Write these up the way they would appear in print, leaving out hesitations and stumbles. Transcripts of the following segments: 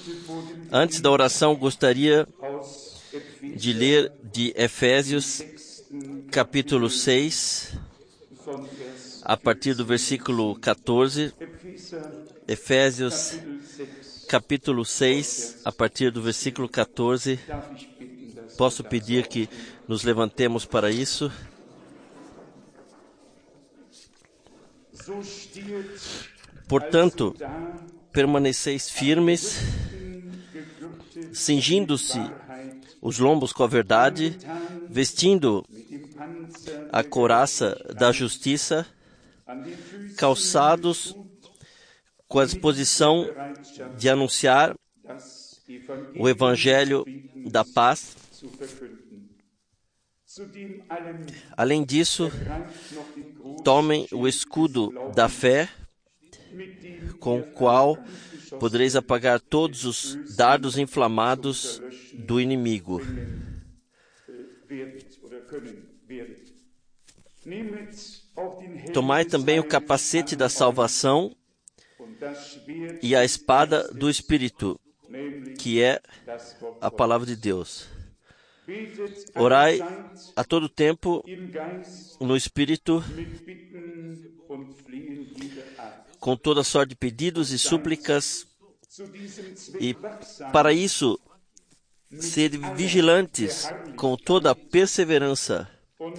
Antes da oração, gostaria de ler de Efésios, capítulo 6, a partir do versículo 14. Efésios, capítulo 6, a partir do versículo 14. Posso pedir que nos levantemos para isso? Portanto, permaneceis firmes, cingindo-se os lombos com a verdade, vestindo a couraça da justiça, calçados com a disposição de anunciar o evangelho da paz. Além disso, tomem o escudo da fé, com o qual podereis apagar todos os dardos inflamados do inimigo. Tomai também o capacete da salvação e a espada do Espírito, que é a palavra de Deus. Orai a todo tempo no Espírito, com toda sorte de pedidos e súplicas, e para isso, sede vigilantes com toda a perseverança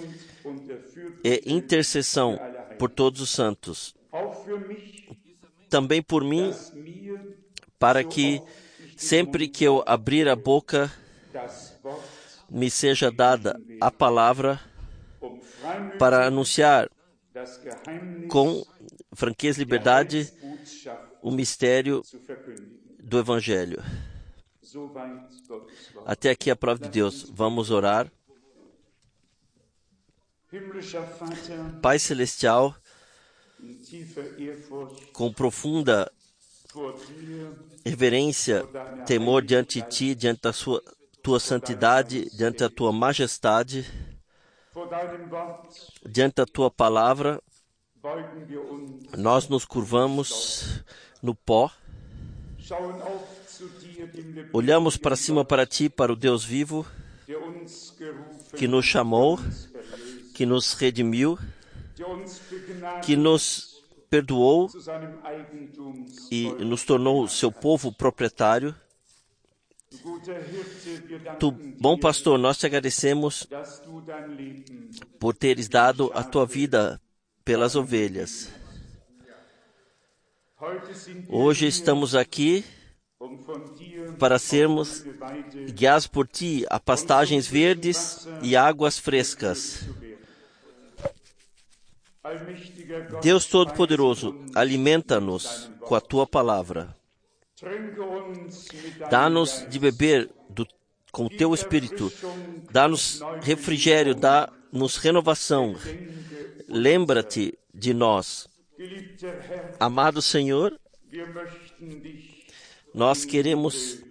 e intercessão por todos os santos. Também por mim, para que, sempre que eu abrir a boca, me seja dada a palavra para anunciar com franqueza e liberdade o mistério do Evangelho. Até aqui a prova de Deus. Vamos orar. Pai Celestial, com profunda reverência, temor diante de Ti, diante da Tua santidade, diante da Tua majestade, diante da Tua palavra, nós nos curvamos no pó, olhamos para cima para Ti, para o Deus vivo, que nos chamou, que nos redimiu, que nos perdoou e nos tornou seu povo proprietário. Tu, bom pastor, nós te agradecemos por teres dado a tua vida pelas ovelhas. Hoje estamos aqui para sermos guiados por Ti a pastagens verdes e águas frescas. Deus Todo-Poderoso, alimenta-nos com a Tua palavra. Dá-nos de beber com o Teu Espírito. Dá-nos refrigério, dá-nos renovação. Lembra-te de nós. Amado Senhor, nós queremos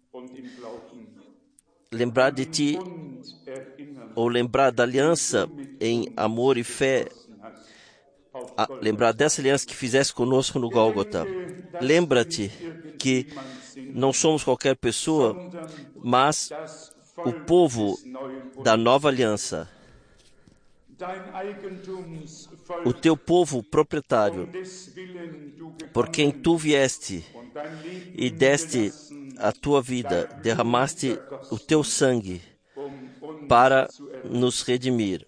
lembrar de Ti, ou lembrar da aliança em amor e fé, lembrar dessa aliança que fizeste conosco no Gólgota. Lembra-te que não somos qualquer pessoa, mas o povo da nova aliança, o Teu povo proprietário, por quem Tu vieste e deste a Tua vida, derramaste o Teu sangue para nos redimir.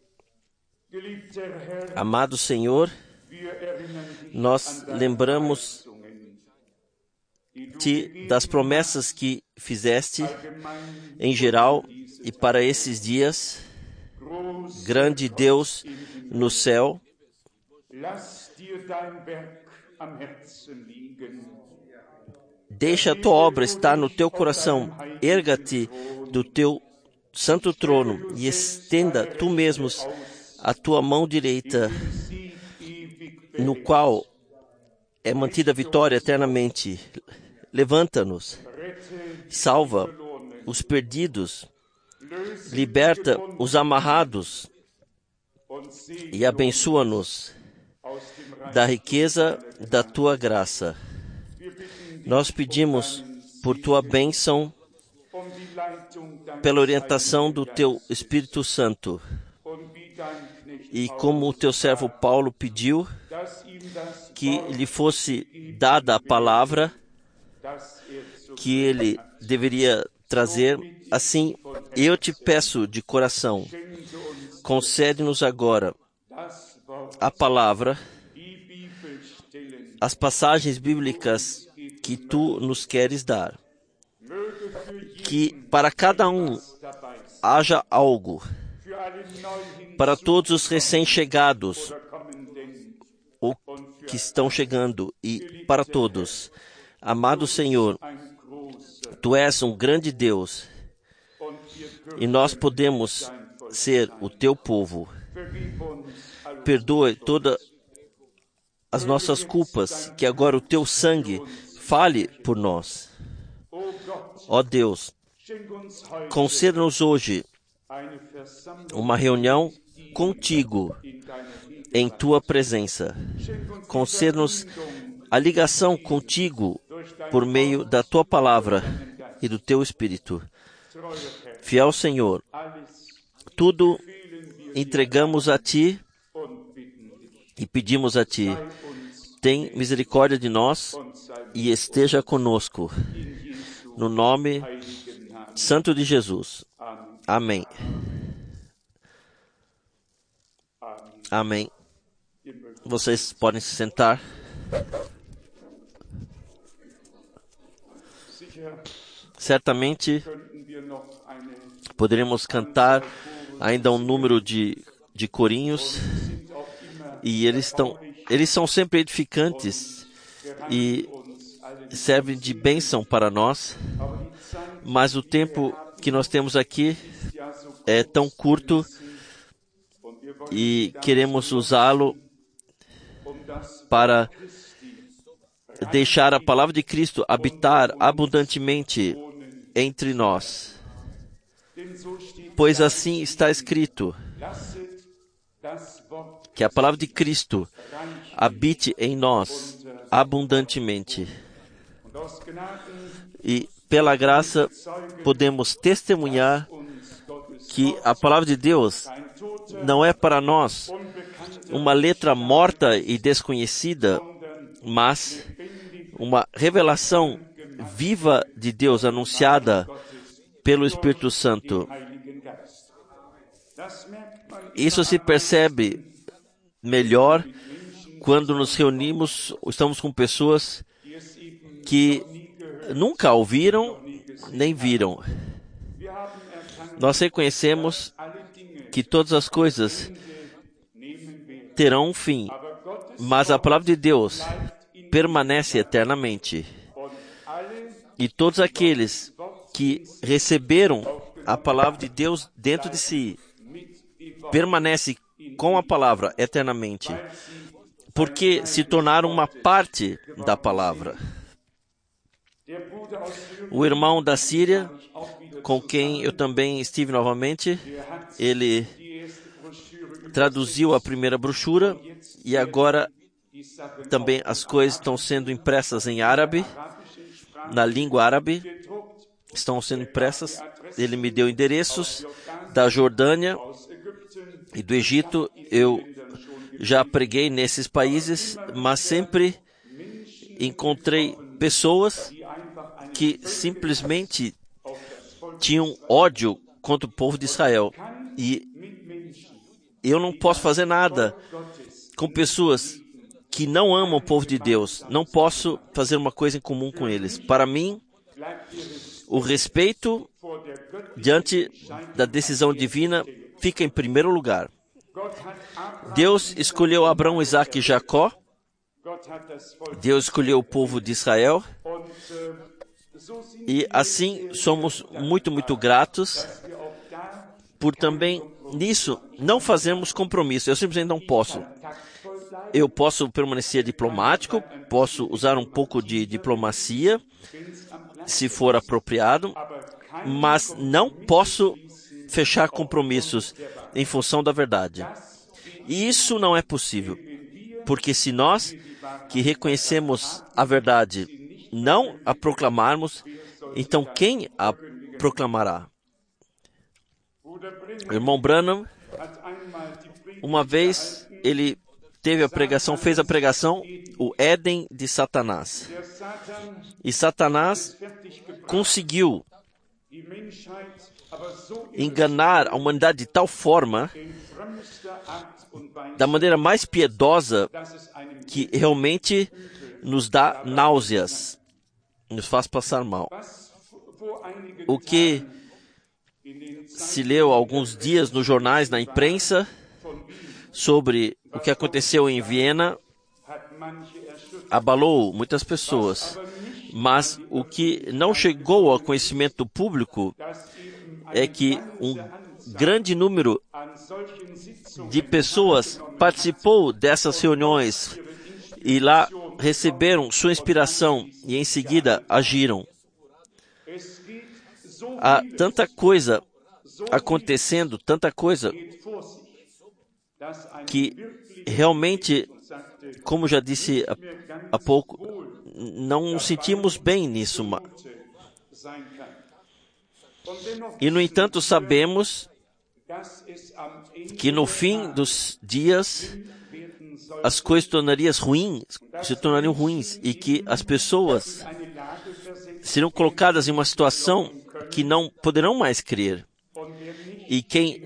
Amado Senhor, nós lembramos-Te das promessas que fizeste em geral e para esses dias. Grande Deus no céu, deixa a Tua obra estar no Teu coração. Erga-te do Teu santo trono e estenda Tu mesmos a Tua mão direita, no qual é mantida a vitória eternamente. Levanta-nos, salva os perdidos, liberta os amarrados e abençoa-nos da riqueza da Tua graça. Nós pedimos por tua bênção, pela orientação do teu Espírito Santo. E como o teu servo Paulo pediu que lhe fosse dada a palavra que ele deveria trazer, assim eu te peço de coração, concede-nos agora a palavra, as passagens bíblicas que tu nos queres dar. Que para cada um haja algo, para todos os recém-chegados, ou que estão chegando, e para todos. Amado Senhor, tu és um grande Deus, e nós podemos ser o teu povo. Perdoe todas as nossas culpas, que agora o teu sangue fale por nós. Ó Deus, conceda-nos hoje uma reunião contigo em tua presença. Conceda-nos a ligação contigo por meio da tua palavra e do teu Espírito. Fiel Senhor, tudo entregamos a ti e pedimos a ti. Tem misericórdia de nós e esteja conosco. No nome santo de Jesus. Amém. Amém. Vocês podem se sentar. Certamente poderíamos cantar ainda um número de corinhos, e eles são sempre edificantes e servem de bênção para nós, mas o tempo que nós temos aqui é tão curto e queremos usá-lo para deixar a palavra de Cristo habitar abundantemente entre nós. Pois assim está escrito, que a palavra de Cristo habite em nós abundantemente. E pela graça podemos testemunhar que a palavra de Deus não é para nós uma letra morta e desconhecida, mas uma revelação viva de Deus anunciada pelo Espírito Santo. Isso se percebe melhor quando nos reunimos, estamos com pessoas que nunca ouviram nem viram. Nós reconhecemos que todas as coisas terão um fim, mas a palavra de Deus permanece eternamente. E todos aqueles que receberam a palavra de Deus dentro de si permanecem com a palavra eternamente, porque se tornaram uma parte da palavra. O irmão da Síria, com quem eu também estive novamente, ele traduziu a primeira brochura e agora também as coisas estão sendo impressas em árabe, na língua árabe, estão sendo impressas. Ele me deu endereços da Jordânia e do Egito. Eu já preguei nesses países, mas sempre encontrei pessoas que simplesmente tinham ódio contra o povo de Israel. E eu não posso fazer nada com pessoas que não amam o povo de Deus. Não posso fazer uma coisa em comum com eles. Para mim, o respeito diante da decisão divina fica em primeiro lugar. Deus escolheu Abraão, Isaque e Jacó. Deus escolheu o povo de Israel. E assim somos muito, muito gratos por também nisso não fazermos compromisso. Eu simplesmente não posso. Eu posso permanecer diplomático, posso usar um pouco de diplomacia, se for apropriado, mas não posso fechar compromissos em função da verdade. E isso não é possível, porque se nós que reconhecemos a verdade não a proclamarmos, então quem a proclamará? O irmão Branham, uma vez, ele fez a pregação, o Éden de Satanás. E Satanás conseguiu enganar a humanidade de tal forma, da maneira mais piedosa, que realmente nos dá náuseas, nos faz passar mal. O que se leu há alguns dias nos jornais, na imprensa, sobre o que aconteceu em Viena, abalou muitas pessoas. Mas o que não chegou ao conhecimento do público é que um grande número de pessoas participou dessas reuniões e lá receberam sua inspiração e em seguida agiram. Há tanta coisa acontecendo, tanta coisa que realmente, como já disse há pouco, não nos sentimos bem nisso. E, no entanto, sabemos que no fim dos dias as coisas se tornariam ruins e que as pessoas serão colocadas em uma situação que não poderão mais crer. E quem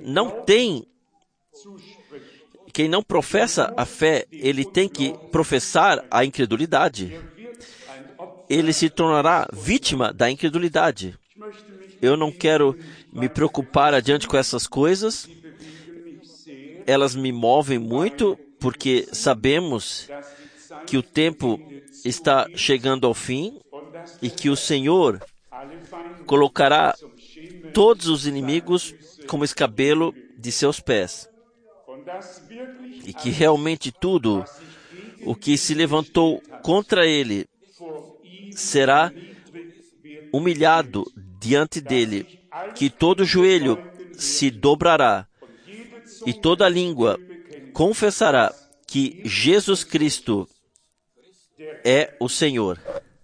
não professa a fé, ele tem que professar a incredulidade. Ele se tornará vítima da incredulidade. Eu não quero me preocupar adiante com essas coisas. Elas me movem muito, porque sabemos que o tempo está chegando ao fim e que o Senhor colocará todos os inimigos como escabelo de seus pés. E que realmente tudo o que se levantou contra ele será humilhado diante dele, que todo joelho se dobrará e toda língua confessará que Jesus Cristo é o Senhor.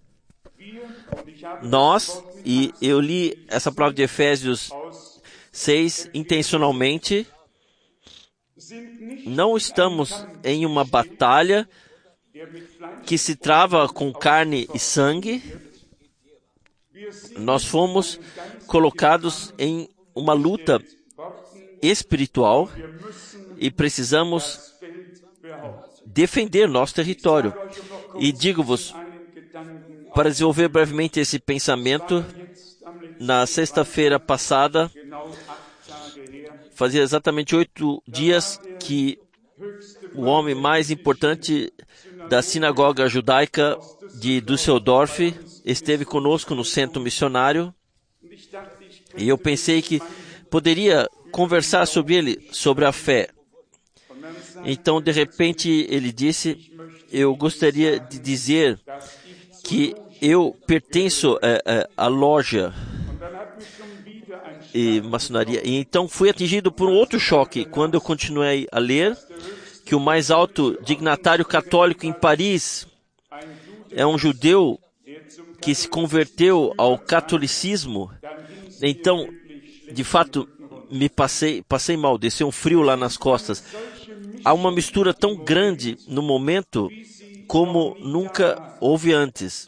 Nós, e eu li essa palavra de Efésios 6 intencionalmente, não estamos em uma batalha que se trava com carne e sangue. Nós fomos colocados em uma luta espiritual e precisamos defender nosso território. E digo-vos, para desenvolver brevemente esse pensamento, na sexta-feira passada, fazia exatamente 8 dias que o homem mais importante da sinagoga judaica de Düsseldorf esteve conosco no centro missionário, e eu pensei que poderia conversar sobre a fé. Então, de repente, ele disse: eu gostaria de dizer que eu pertenço à loja e maçonaria. E então fui atingido por um outro choque quando eu continuei a ler que o mais alto dignatário católico em Paris é um judeu que se converteu ao catolicismo. Então, de fato, passei mal, desceu um frio lá nas costas. Há uma mistura tão grande no momento como nunca houve antes.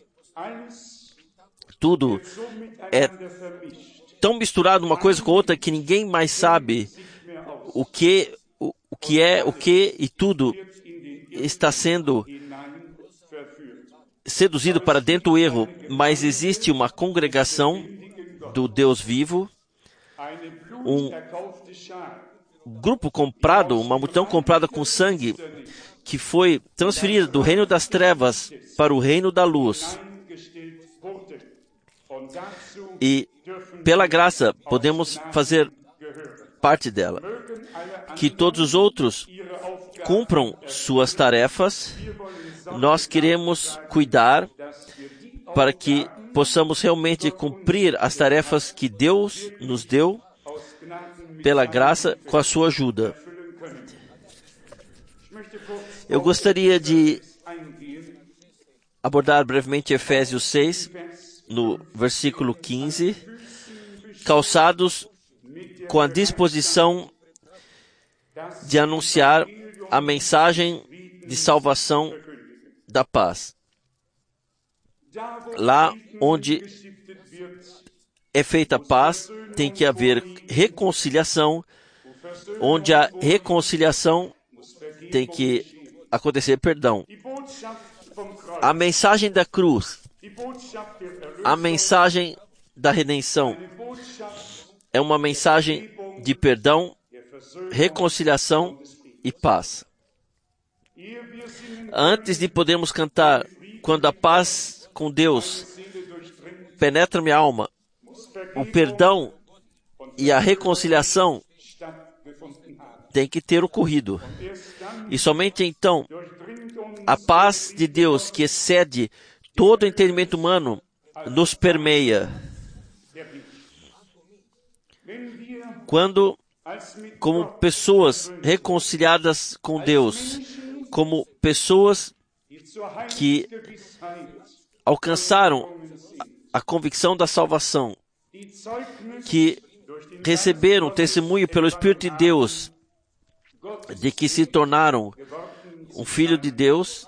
Tudo é tão misturado uma coisa com outra que ninguém mais sabe o que é o que, e tudo está sendo seduzido para dentro do erro. Mas existe uma congregação do Deus vivo, um grupo comprado, uma multidão comprada com sangue, que foi transferida do reino das trevas para o reino da luz. E, pela graça, podemos fazer parte dela. Que todos os outros cumpram suas tarefas. Nós queremos cuidar para que possamos realmente cumprir as tarefas que Deus nos deu pela graça, com a sua ajuda. Eu gostaria de abordar brevemente Efésios 6, no versículo 15, calçados com a disposição de anunciar a mensagem de salvação da paz. Lá onde é feita a paz, tem que haver reconciliação. Onde há reconciliação, tem que acontecer perdão. A mensagem da cruz, a mensagem da redenção, é uma mensagem de perdão, reconciliação e paz. Antes de podermos cantar, quando a paz com Deus penetra minha alma, o perdão e a reconciliação tem que ter ocorrido. E somente então, a paz de Deus, que excede todo entendimento humano, nos permeia. Quando, como pessoas reconciliadas com Deus, como pessoas que alcançaram a convicção da salvação, que receberam testemunho pelo Espírito de Deus de que se tornaram um filho de Deus,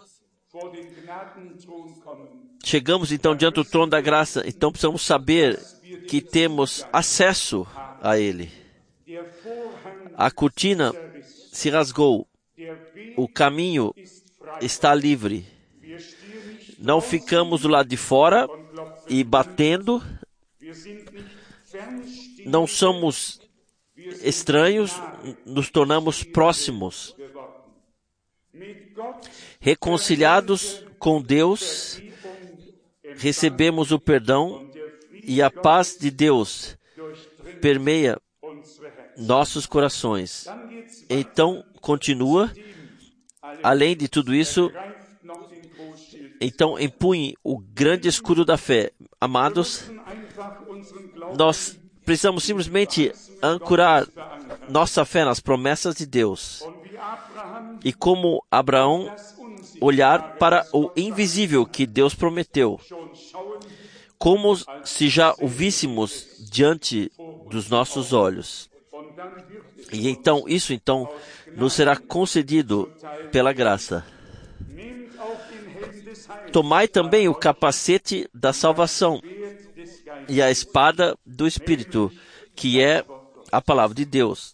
chegamos então diante do trono da graça. Então precisamos saber que temos acesso a Ele. A cortina se rasgou, o caminho está livre. Não ficamos do lado de fora e batendo, não somos estranhos, nos tornamos próximos. Reconciliados com Deus, recebemos o perdão e a paz de Deus permeia nossos corações. Então, continua, além de tudo isso, então empunhe o grande escudo da fé. Amados, nós precisamos simplesmente ancorar nossa fé nas promessas de Deus. E como Abraão, olhar para o invisível que Deus prometeu, como se já o víssemos diante dos nossos olhos. E então, isso então, nos será concedido pela graça. Tomai também o capacete da salvação e a espada do Espírito, que é a palavra de Deus.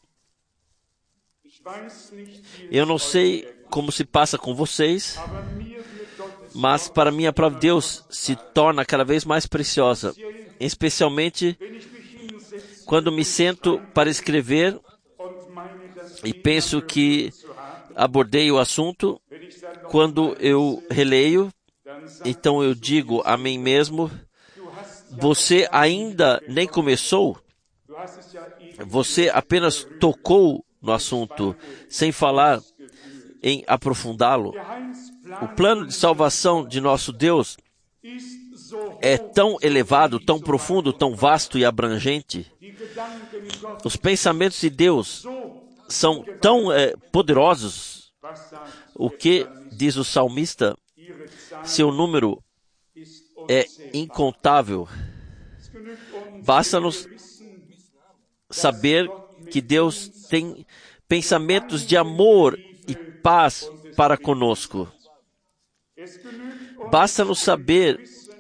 Eu não sei como se passa com vocês, mas para mim a palavra de Deus se torna cada vez mais preciosa, especialmente quando me sento para escrever e penso que abordei o assunto. Quando eu releio, então eu digo a mim mesmo: você ainda nem começou? Você apenas tocou no assunto, sem falar em aprofundá-lo. O plano de salvação de nosso Deus é tão elevado, tão profundo, tão vasto e abrangente. Os pensamentos de Deus são tão poderosos. O que diz o salmista? Seu número é incontável. Basta-nos saber que Deus tem pensamentos de amor e paz para conosco. Basta-nos saber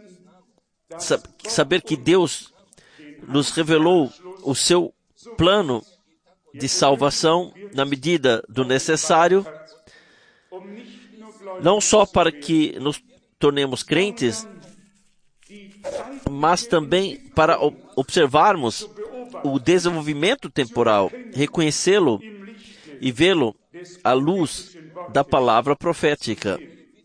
que Deus nos revelou o seu plano de salvação na medida do necessário, não só para que nos tornemos crentes, mas também para observarmos o desenvolvimento temporal, reconhecê-lo e vê-lo à luz da palavra profética.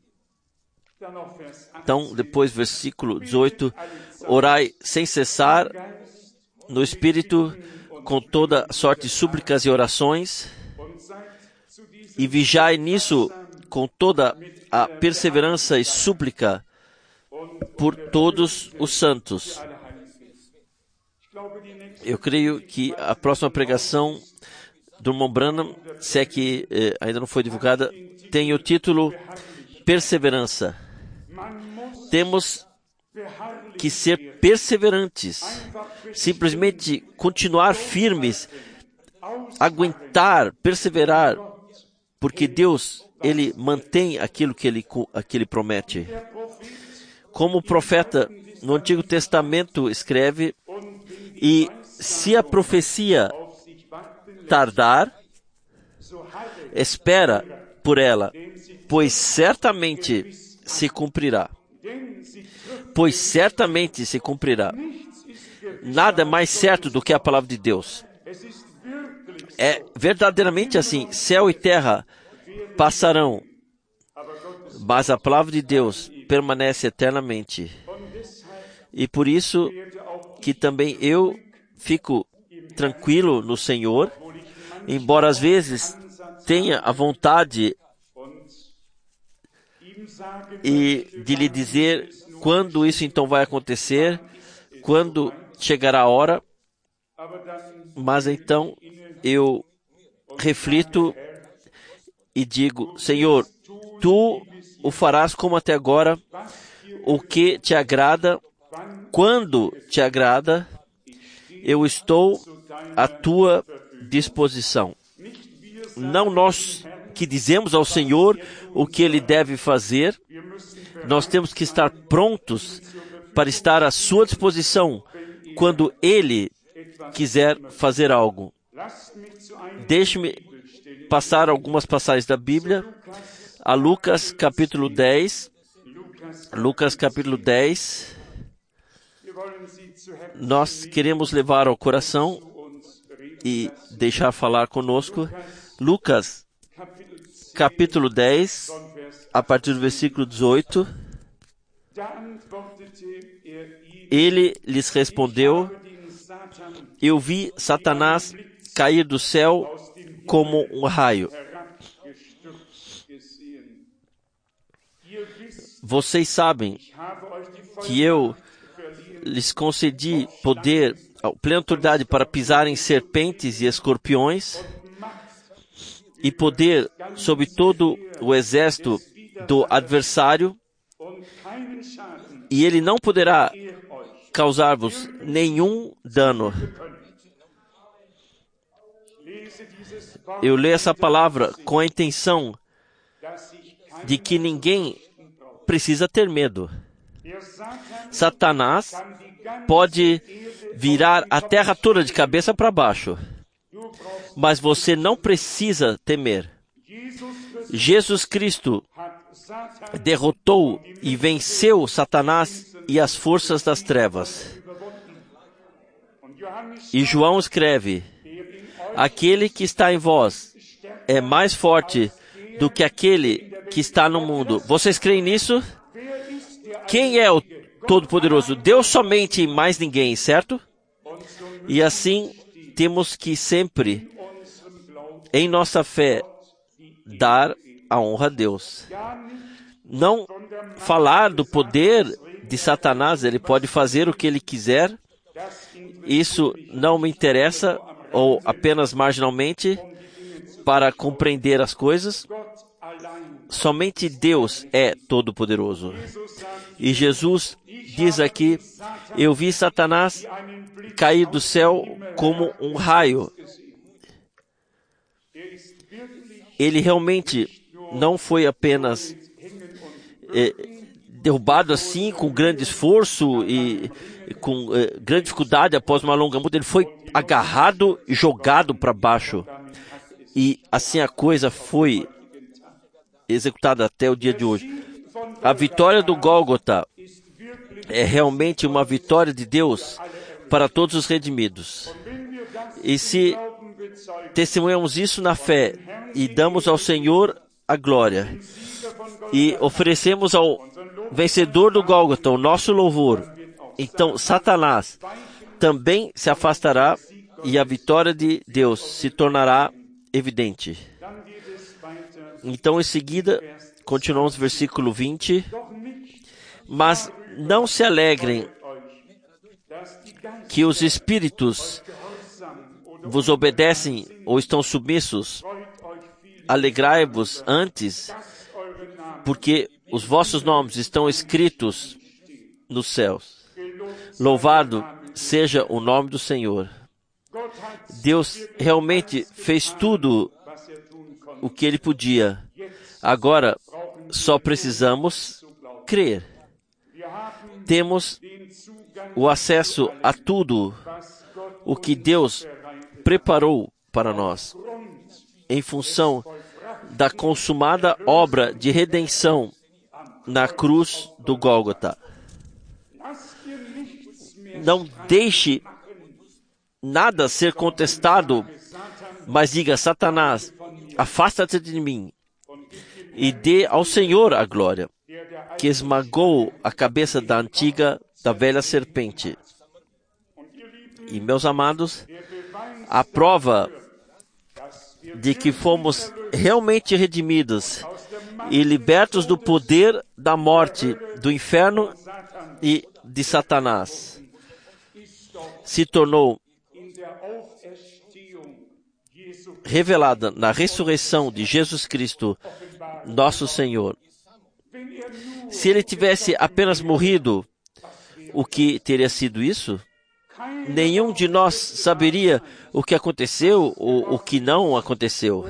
Então, depois, versículo 18, orai sem cessar no Espírito, com toda sorte de súplicas e orações, e vigiai nisso com toda a perseverança e súplica por todos os santos. Eu creio que a próxima pregação do irmão Branham, se é que ainda não foi divulgada, tem o título Perseverança. Temos que ser perseverantes, simplesmente continuar firmes, aguentar, perseverar, porque Deus, Ele mantém aquilo que Ele promete. Como o profeta no Antigo Testamento escreve, e se a profecia tardar, espera por ela, pois certamente se cumprirá. Pois certamente se cumprirá. Nada é mais certo do que a palavra de Deus. É verdadeiramente assim, céu e terra passarão, mas a palavra de Deus permanece eternamente. E por isso que também eu fico tranquilo no Senhor, embora às vezes tenha a vontade de lhe dizer quando isso então vai acontecer, quando chegará a hora, mas então eu reflito e digo, Senhor, Tu o farás como até agora, o que te agrada, quando te agrada, eu estou à Tua disposição. Não nós que dizemos ao Senhor o que Ele deve fazer, nós temos que estar prontos para estar à Sua disposição quando Ele quiser fazer algo. Deixe-me passar algumas passagens da Bíblia a Lucas capítulo 10. Lucas capítulo 10. Nós queremos levar ao coração e deixar falar conosco. Lucas capítulo 10, a partir do versículo 18. Ele lhes respondeu, eu vi Satanás cair do céu como um raio. Vocês sabem que eu lhes concedi poder, plena autoridade para pisar em serpentes e escorpiões e poder sobre todo o exército do adversário, e ele não poderá causar-vos nenhum dano. Eu leio essa palavra com a intenção de que ninguém precisa ter medo. Satanás pode virar a terra toda de cabeça para baixo, mas você não precisa temer. Jesus Cristo derrotou e venceu Satanás e as forças das trevas. E João escreve, aquele que está em vós é mais forte do que aquele que está no mundo. Vocês creem nisso? Quem é o Todo-Poderoso? Deus somente e mais ninguém, certo? E assim temos que sempre, em nossa fé, dar a honra a Deus. Não falar do poder de Satanás, ele pode fazer o que ele quiser. Isso não me interessa, ou apenas marginalmente, para compreender as coisas. Somente Deus é todo-poderoso. E Jesus diz aqui, eu vi Satanás cair do céu como um raio. Ele realmente não foi apenas derrubado assim, com grande esforço e com grande dificuldade após uma longa luta. Ele foi agarrado e jogado para baixo. E assim a coisa foi executada até o dia de hoje. A vitória do Gólgota é realmente uma vitória de Deus para todos os redimidos. E se testemunhamos isso na fé e damos ao Senhor a glória e oferecemos ao vencedor do Gólgota o nosso louvor, então Satanás também se afastará e a vitória de Deus se tornará evidente. Então, em seguida, continuamos no versículo 20. Mas não se alegrem que os espíritos vos obedecem ou estão submissos. Alegrai-vos antes, porque os vossos nomes estão escritos nos céus. Louvado seja o nome do Senhor. Deus realmente fez tudo o que Ele podia. Agora, só precisamos crer. Temos o acesso a tudo o que Deus preparou para nós, em função da consumada obra de redenção na cruz do Gólgota. Não deixe nada ser contestado, mas diga: Satanás, afasta-te de mim e dê ao Senhor a glória, que esmagou a cabeça da velha serpente. E, meus amados, a prova de que fomos realmente redimidos e libertos do poder da morte, do inferno e de Satanás, se tornou revelada na ressurreição de Jesus Cristo, nosso Senhor. Se Ele tivesse apenas morrido, o que teria sido isso? Nenhum de nós saberia o que aconteceu ou o que não aconteceu.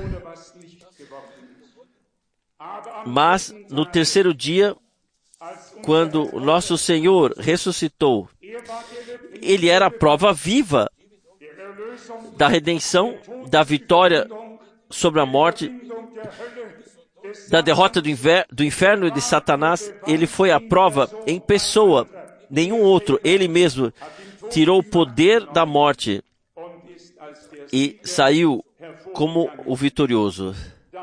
Mas, no terceiro dia, quando o nosso Senhor ressuscitou, Ele era a prova viva da redenção, da vitória sobre a morte, da derrota do inferno e de Satanás. Ele foi a prova em pessoa, nenhum outro. Ele mesmo tirou o poder da morte e saiu como o vitorioso.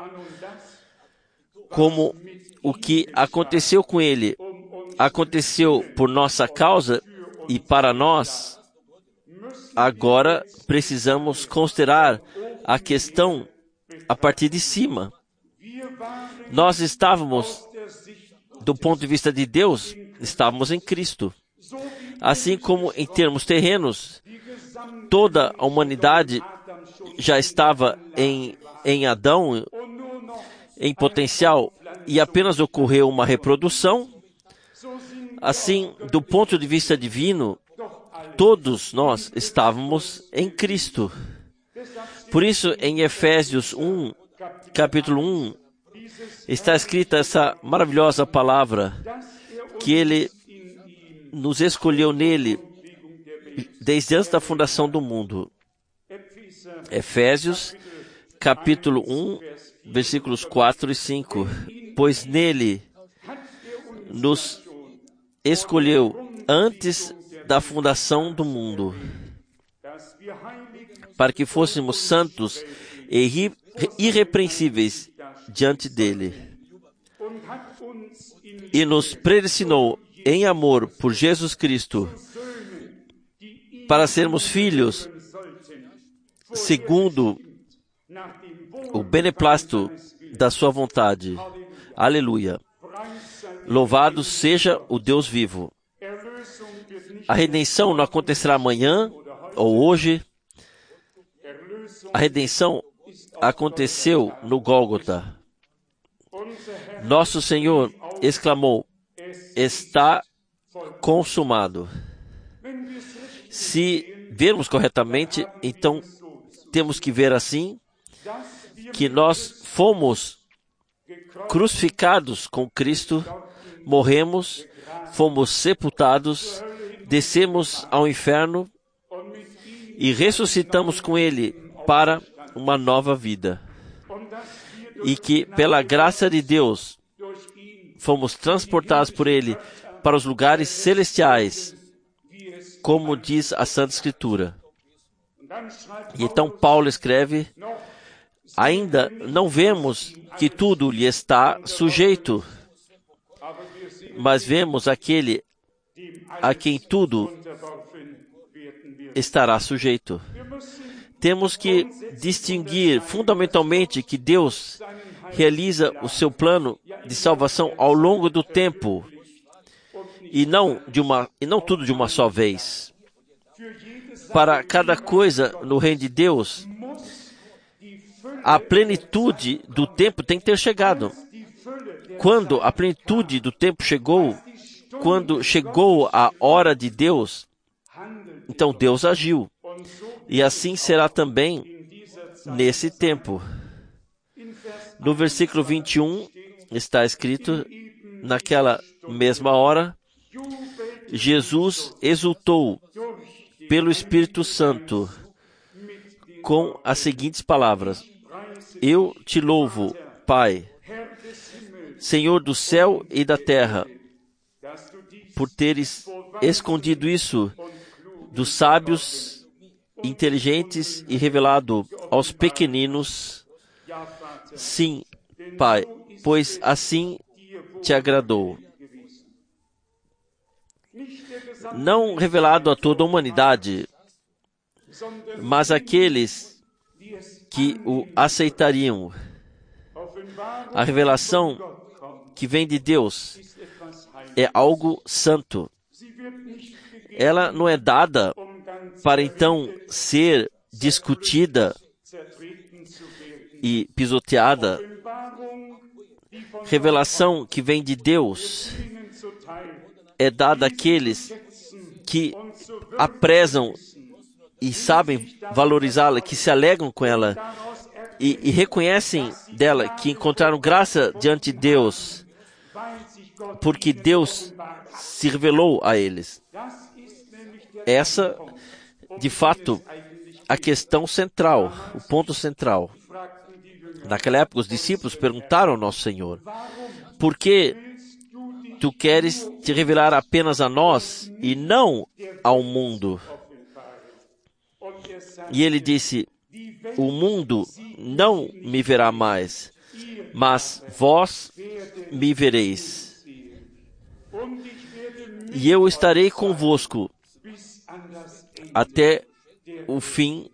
Como o que aconteceu com ele aconteceu por nossa causa e para nós, agora precisamos considerar a questão a partir de cima. Nós estávamos, do ponto de vista de Deus, estávamos em Cristo. Assim como em termos terrenos, toda a humanidade já estava em Adão, em potencial, e apenas ocorreu uma reprodução. Assim, do ponto de vista divino, todos nós estávamos em Cristo. Por isso, em Efésios 1, capítulo 1, está escrita essa maravilhosa palavra, que Ele nos escolheu nele desde antes da fundação do mundo. Efésios, capítulo 1, versículos 4 e 5. Pois nele nos escolheu antes da fundação do mundo, para que fôssemos santos e irrepreensíveis diante dele. E nos predestinou em amor por Jesus Cristo, para sermos filhos, segundo o beneplácito da sua vontade. Aleluia. Louvado seja o Deus vivo. A redenção não acontecerá amanhã ou hoje. A redenção aconteceu no Gólgota. Nosso Senhor exclamou: está consumado. Se vermos corretamente, então temos que ver assim, que nós fomos crucificados com Cristo, morremos, fomos sepultados, descemos ao inferno e ressuscitamos com Ele para uma nova vida. E que, pela graça de Deus, fomos transportados por Ele para os lugares celestiais, como diz a Santa Escritura. E então Paulo escreve: ainda não vemos que tudo lhe está sujeito, mas vemos aquele a quem tudo estará sujeito. Temos que distinguir fundamentalmente que Deus realiza o seu plano de salvação ao longo do tempo e não tudo de uma só vez. Para cada coisa no reino de Deus, a plenitude do tempo tem que ter chegado. Quando a plenitude do tempo chegou, quando chegou a hora de Deus, Então Deus agiu. E assim será também nesse tempo. No versículo 21 está escrito: naquela mesma hora, Jesus exultou pelo Espírito Santo com as seguintes palavras: Eu te louvo, Pai, Senhor do céu e da terra, por teres escondido isso dos sábios, inteligentes e revelado aos pequeninos. Sim, Pai, pois assim te agradou. Não revelado a toda a humanidade, mas àqueles que o aceitariam. A revelação que vem de Deus é algo santo. Ela não é dada para então ser discutida e pisoteada. Revelação que vem de Deus é dada àqueles que a prezam e sabem valorizá-la, que se alegram com ela e reconhecem dela que encontraram graça diante de Deus, porque Deus se revelou a eles. Essa, de fato, a questão central, o ponto central. Naquela época, os discípulos perguntaram ao nosso Senhor: por que tu queres te revelar apenas a nós e não ao mundo? E ele disse: o mundo não me verá mais, mas vós me vereis. E eu estarei convosco até o fim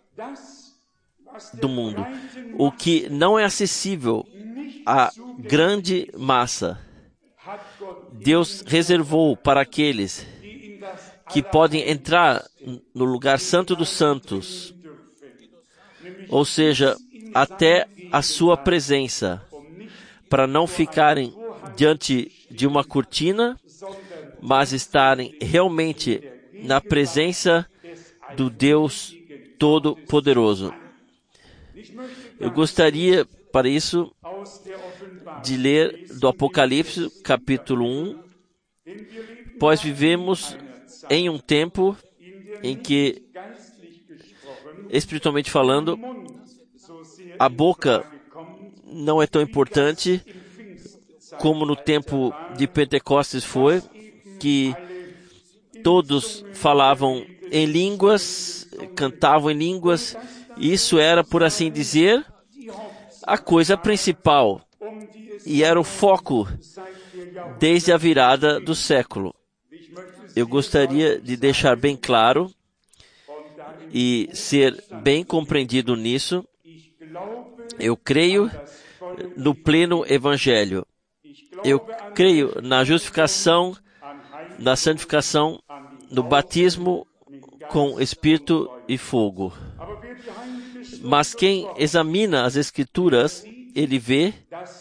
do mundo. O que não é acessível à grande massa, Deus reservou para aqueles que podem entrar no lugar santo dos santos, ou seja, até a sua presença, para não ficarem diante de uma cortina, mas estarem realmente na presença do Deus Todo-Poderoso. Eu gostaria, para isso, de ler do Apocalipse, capítulo 1, pois vivemos em um tempo em que, espiritualmente falando, a boca não é tão importante como no tempo de Pentecostes foi, que todos falavam em línguas, cantavam em línguas. Isso era, por assim dizer, a coisa principal e era o foco desde a virada do século. Eu gostaria de deixar bem claro e ser bem compreendido nisso. Eu creio no pleno evangelho. Eu creio na justificação, na santificação, no batismo com Espírito e fogo. Mas quem examina as Escrituras, ele vê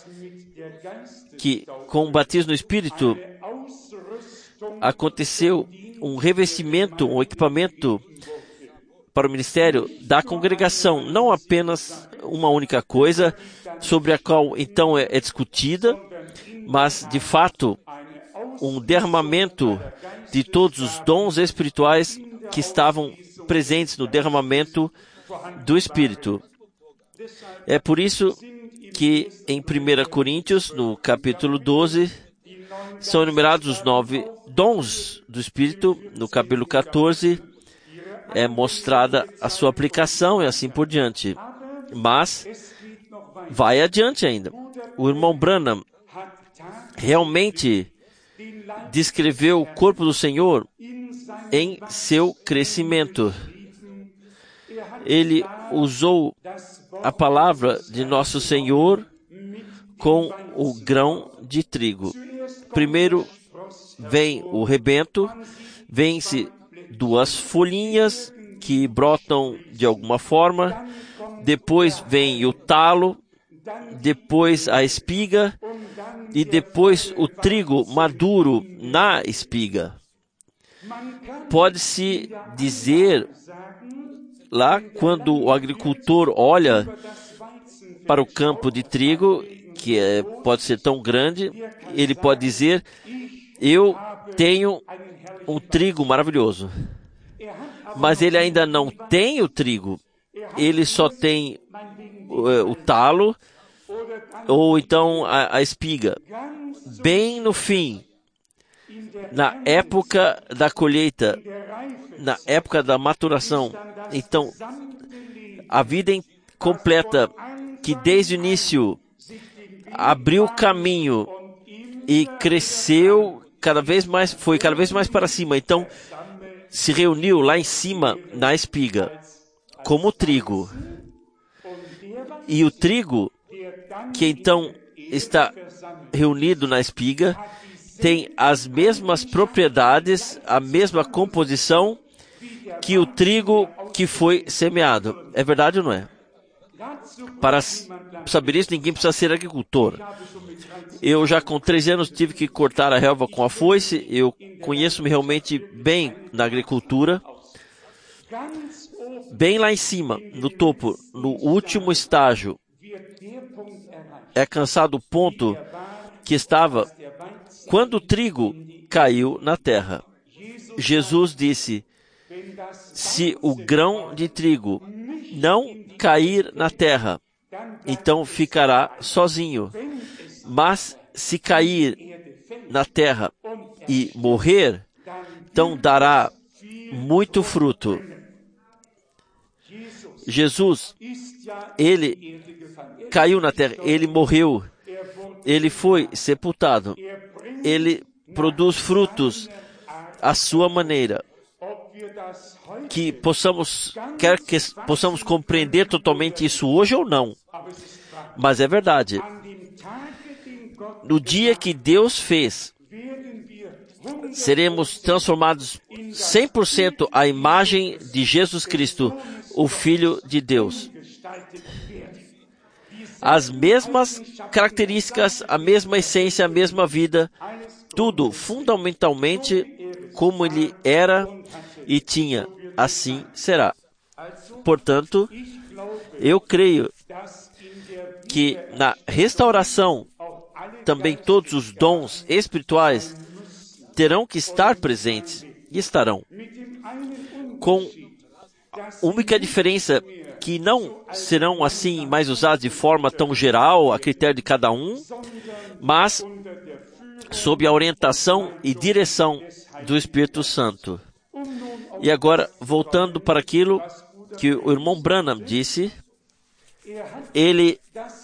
que com o batismo no Espírito aconteceu um revestimento, um equipamento para o ministério da congregação, não apenas uma única coisa sobre a qual então é discutida, mas de fato um derramamento de todos os dons espirituais que estavam presentes no derramamento do Espírito. É por isso que em 1 Coríntios, no capítulo 12, são enumerados os 9 dons do Espírito. No capítulo 14, é mostrada a sua aplicação e assim por diante. Mas vai adiante ainda. O irmão Branham realmente descreveu o corpo do Senhor em seu crescimento. Ele usou a palavra de nosso Senhor com o grão de trigo. Primeiro vem o rebento, vem-se 2 folhinhas que brotam de alguma forma, depois vem o talo, depois a espiga e depois o trigo maduro na espiga. Pode-se dizer lá, quando o agricultor olha para o campo de trigo, que pode ser tão grande, ele pode dizer: eu tenho um trigo maravilhoso. Mas ele ainda não tem o trigo, ele só tem o talo, ou então a espiga. Bem no fim, na época da colheita, na época da maturação, então, a vida completa, que desde o início abriu caminho e cresceu foi cada vez mais para cima. Então, se reuniu lá em cima na espiga, como trigo. E o trigo, que então está reunido na espiga, tem as mesmas propriedades, a mesma composição que o trigo que foi semeado. É verdade ou não é? Para saber isso, ninguém precisa ser agricultor. Eu já com 13 anos tive que cortar a relva com a foice. Eu conheço-me realmente bem na agricultura. Bem lá em cima, no topo, no último estágio, é alcançado o ponto que estava quando o trigo caiu na terra. Jesus disse: se o grão de trigo não cair na terra, então ficará sozinho. Mas se cair na terra e morrer, então dará muito fruto. Jesus, ele caiu na terra, ele morreu, ele foi sepultado, ele produz frutos à sua maneira. Quer que possamos compreender totalmente isso hoje ou não, mas é verdade. No dia que Deus fez, seremos transformados 100% à imagem de Jesus Cristo, o Filho de Deus. As mesmas características, a mesma essência, a mesma vida, tudo fundamentalmente como ele era e tinha, assim será. Portanto, eu creio que na restauração também todos os dons espirituais terão que estar presentes e estarão. Com única diferença que não serão assim mais usados de forma tão geral, a critério de cada um, mas sob a orientação e direção do Espírito Santo. E agora, voltando para aquilo que o irmão Branham disse, ele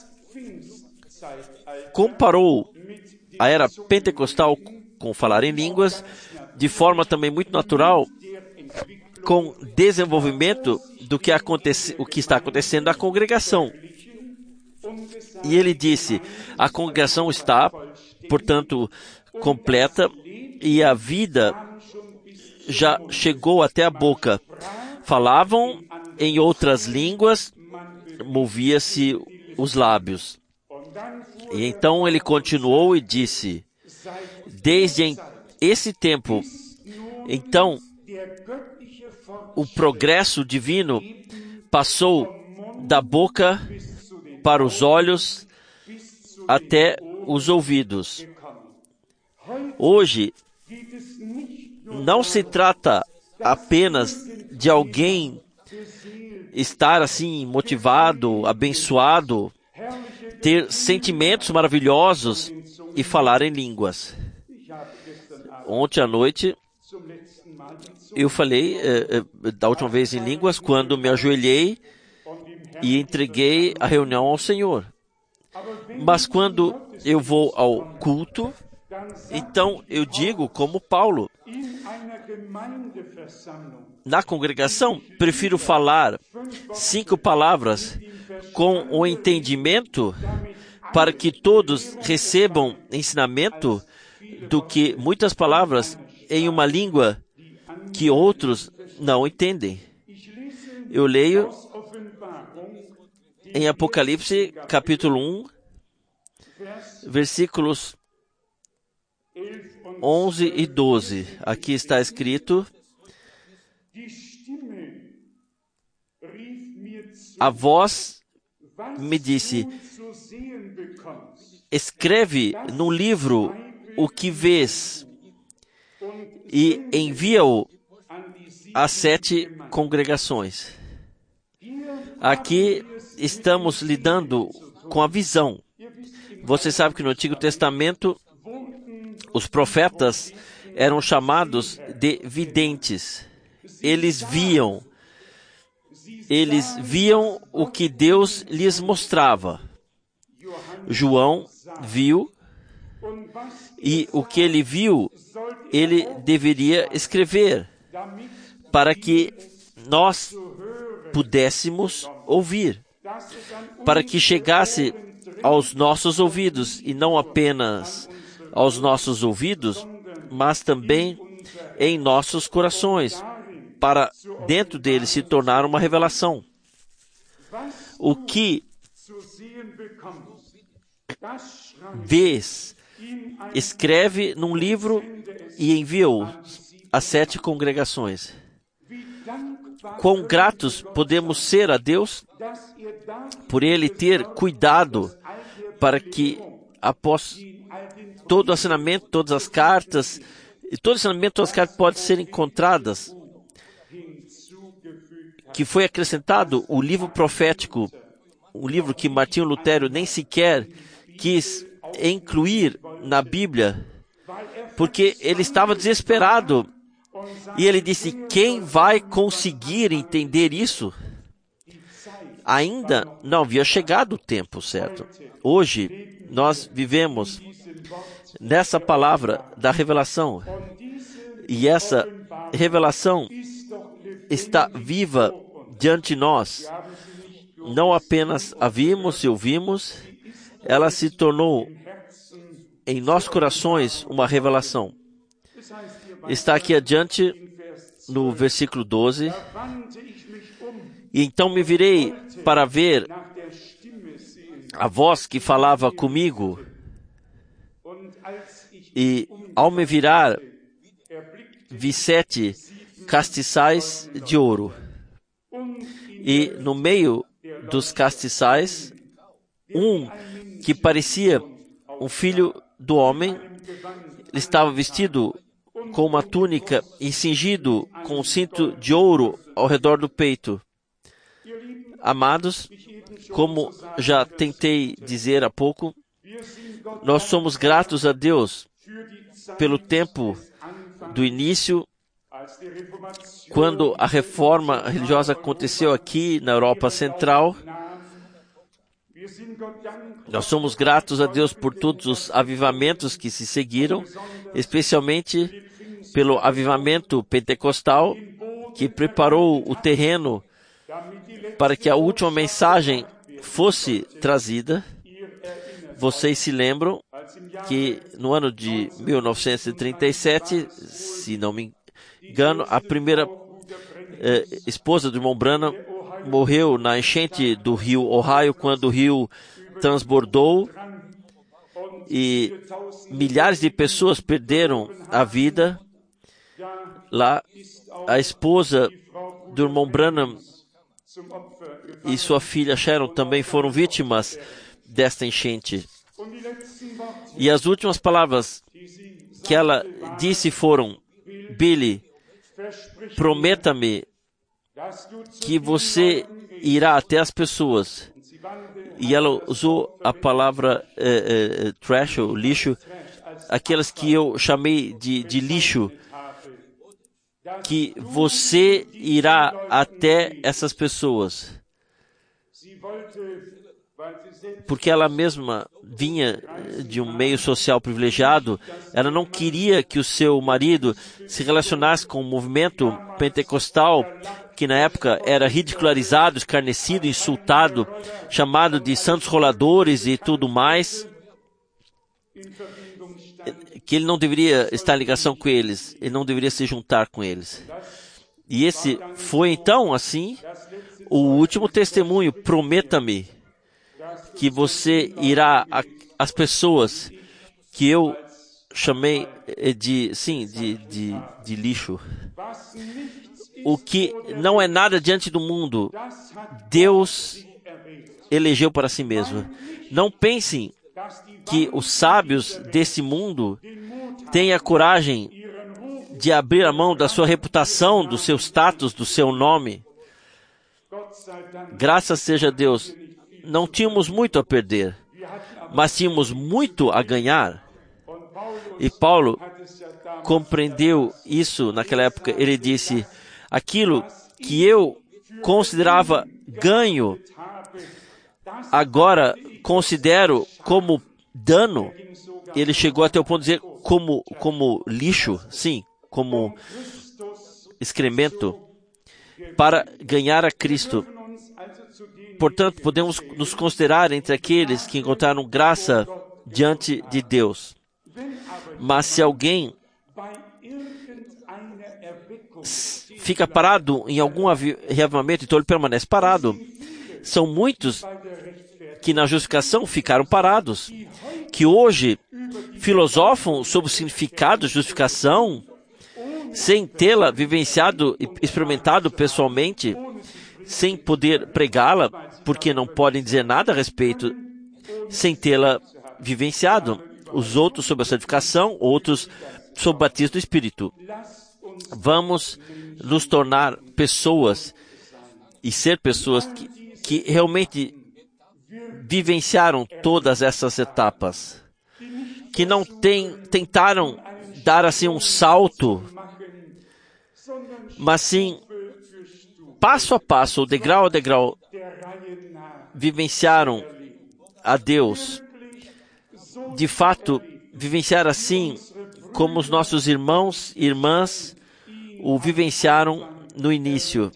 comparou a era pentecostal com falar em línguas, de forma também muito natural, com desenvolvimento do que o que está acontecendo na congregação. E ele disse, a congregação está, portanto, completa, e a vida já chegou até a boca. Falavam em outras línguas, movia-se os lábios. E então ele continuou e disse, desde esse tempo, então, o progresso divino passou da boca para os olhos até os ouvidos. Hoje, não se trata apenas de alguém estar assim motivado, abençoado, ter sentimentos maravilhosos e falar em línguas. Ontem à noite, eu falei da última vez em línguas quando me ajoelhei e entreguei a reunião ao Senhor. Mas quando eu vou ao culto, então eu digo como Paulo. Na congregação, prefiro falar 5 palavras com o entendimento para que todos recebam ensinamento do que muitas palavras em uma língua que outros não entendem. Eu leio em Apocalipse, capítulo 1, versículos 11 e 12. Aqui está escrito: a voz me disse, escreve no livro o que vês e envia-o às 7 congregações. Aqui estamos lidando com a visão. Você sabe que no Antigo Testamento os profetas eram chamados de videntes. Eles viam o que Deus lhes mostrava. João viu, e o que ele viu, ele deveria escrever, para que nós pudéssemos ouvir, para que chegasse aos nossos ouvidos, e não apenas aos nossos ouvidos, mas também em nossos corações, para dentro dele se tornar uma revelação. O que vês, escreve num livro e envia-o às 7 congregações. Quão gratos podemos ser a Deus por Ele ter cuidado para que, após todo o assinamento, todas as cartas, e todo assinamento, todas as cartas podem ser encontradas, que foi acrescentado o livro profético, um livro que Martinho Lutero nem sequer quis incluir na Bíblia, porque ele estava desesperado. E ele disse, quem vai conseguir entender isso? Ainda não havia chegado o tempo certo. Hoje, nós vivemos nessa palavra da revelação. E essa revelação está viva diante de nós. Não apenas a vimos e ouvimos, ela se tornou em nossos corações uma revelação. Está aqui adiante no versículo 12. E então me virei para ver a voz que falava comigo. E ao me virar, vi 7 castiçais de ouro. E no meio dos castiçais, um que parecia um filho do homem, ele estava vestido com uma túnica e cingido com um cinto de ouro ao redor do peito. Amados, como já tentei dizer há pouco, nós somos gratos a Deus pelo tempo do início, quando a reforma religiosa aconteceu aqui na Europa Central. Nós somos gratos a Deus por todos os avivamentos que se seguiram, especialmente pelo avivamento pentecostal, que preparou o terreno para que a última mensagem fosse trazida. Vocês se lembram que no ano de 1937, se não me engano, a primeira esposa do irmão Branham morreu na enchente do rio Ohio, quando o rio transbordou e milhares de pessoas perderam a vida. Lá, a esposa do irmão Branham e sua filha Sharon também foram vítimas desta enchente. E as últimas palavras que ela disse foram: Billy, prometa-me que você irá até as pessoas. E ela usou a palavra trash, ou lixo, aquelas que eu chamei de lixo, que você irá até essas pessoas. Porque ela mesma vinha de um meio social privilegiado, ela não queria que o seu marido se relacionasse com o movimento pentecostal, que na época era ridicularizado, escarnecido, insultado, chamado de santos roladores e tudo mais, que ele não deveria estar em ligação com eles, ele não deveria se juntar com eles. E esse foi então, assim, o último testemunho: prometa-me que você irá às pessoas que eu chamei de lixo. O que não é nada diante do mundo, Deus elegeu para si mesmo. Não pensem que os sábios desse mundo têm a coragem de abrir a mão da sua reputação, do seu status, do seu nome. Graças seja a Deus, não tínhamos muito a perder, mas tínhamos muito a ganhar. E Paulo compreendeu isso naquela época. Ele disse: aquilo que eu considerava ganho, agora considero como dano. Ele chegou até o ponto de dizer como lixo, sim, como excremento, para ganhar a Cristo. Portanto, podemos nos considerar entre aqueles que encontraram graça diante de Deus. Mas se alguém fica parado em algum reavivamento, então ele permanece parado. São muitos que na justificação ficaram parados, que hoje filosofam sobre o significado da justificação, sem tê-la vivenciado e experimentado pessoalmente, sem poder pregá-la, porque não podem dizer nada a respeito, sem tê-la vivenciado. Os outros sobre a santificação, outros sobre o batismo do Espírito. Vamos nos tornar pessoas e ser pessoas que realmente vivenciaram todas essas etapas, que não tentaram dar assim um salto, mas sim, passo a passo, degrau a degrau, vivenciaram a Deus. De fato, vivenciar assim como os nossos irmãos e irmãs o vivenciaram no início.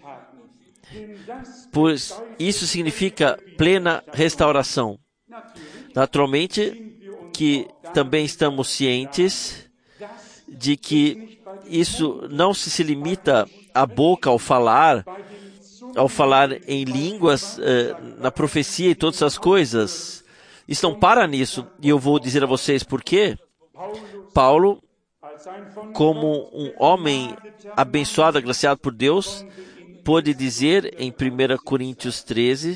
Pois isso significa plena restauração. Naturalmente que também estamos cientes de que isso não se limita à boca ao falar em línguas, na profecia e todas essas coisas. Isso não para nisso. E eu vou dizer a vocês por quê. Paulo, como um homem abençoado, agraciado por Deus, pôde dizer em 1 Coríntios 13,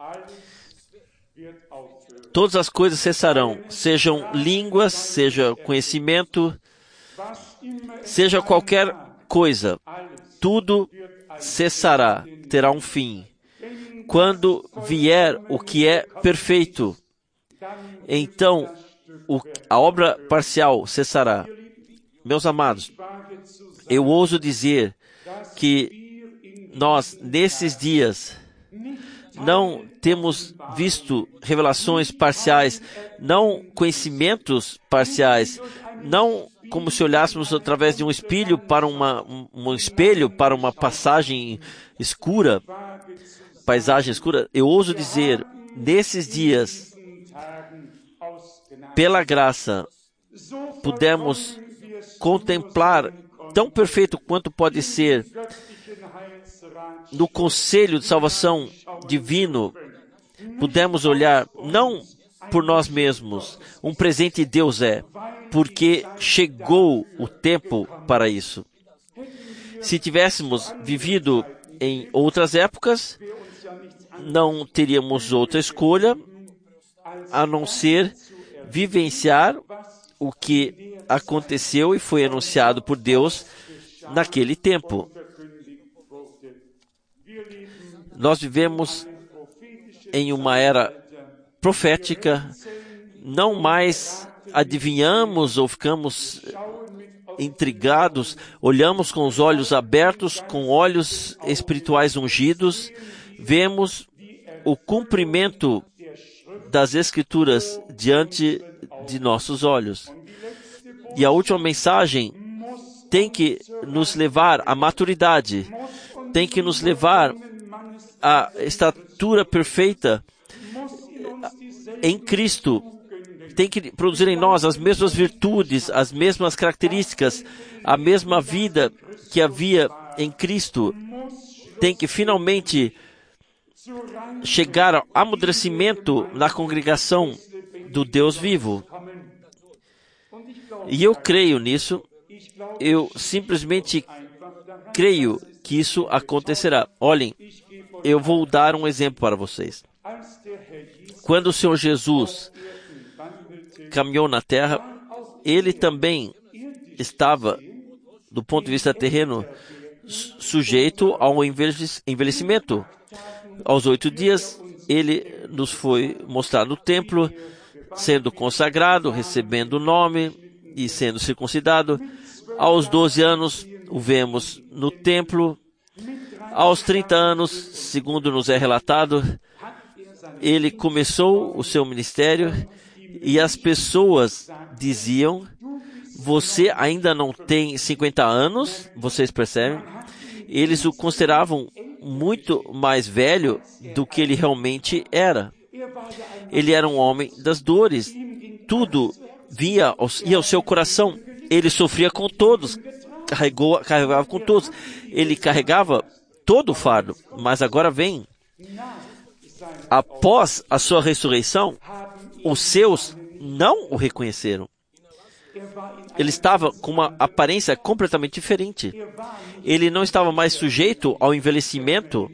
todas as coisas cessarão, sejam línguas, seja conhecimento, seja qualquer coisa, tudo cessará, terá um fim. Quando vier o que é perfeito, então a obra parcial cessará. Meus amados, eu ouso dizer que nós, nesses dias, não temos visto revelações parciais, não conhecimentos parciais, não como se olhássemos através de um espelho para uma passagem escura, paisagem escura. Eu ouso dizer, nesses dias, pela graça, pudemos contemplar tão perfeito quanto pode ser no conselho de salvação divino, pudemos olhar não por nós mesmos, um presente de Deus porque chegou o tempo para isso. Se tivéssemos vivido em outras épocas, não teríamos outra escolha a não ser vivenciar o que aconteceu e foi anunciado por Deus naquele tempo. Nós vivemos em uma era profética, não mais adivinhamos ou ficamos intrigados, olhamos com os olhos abertos, com olhos espirituais ungidos, vemos o cumprimento das Escrituras diante de nossos olhos. E a última mensagem tem que nos levar à maturidade, tem que nos levar à estatura perfeita em Cristo, tem que produzir em nós as mesmas virtudes, as mesmas características, a mesma vida que havia em Cristo. Tem que finalmente chegar ao amadurecimento na congregação do Deus vivo. E eu creio nisso. Eu simplesmente creio que isso acontecerá. Olhem, eu vou dar um exemplo para vocês. Quando o Senhor Jesus caminhou na terra, ele também estava, do ponto de vista terreno, sujeito ao envelhecimento. Aos 8 dias, ele nos foi mostrado no templo, sendo consagrado, recebendo o nome e sendo circuncidado. Aos 12 anos, o vemos no templo. Aos 30 anos, segundo nos é relatado, ele começou o seu ministério e as pessoas diziam: você ainda não tem 50 anos? Vocês percebem? Eles o consideravam muito mais velho do que ele realmente era. Ele era um homem das dores. Tudo ia ao seu coração. Ele sofria com todos. Carregava com todos. Ele carregava todo o fardo. Mas agora vem. Após a sua ressurreição, os seus não o reconheceram. Ele estava com uma aparência completamente diferente. Ele não estava mais sujeito ao envelhecimento.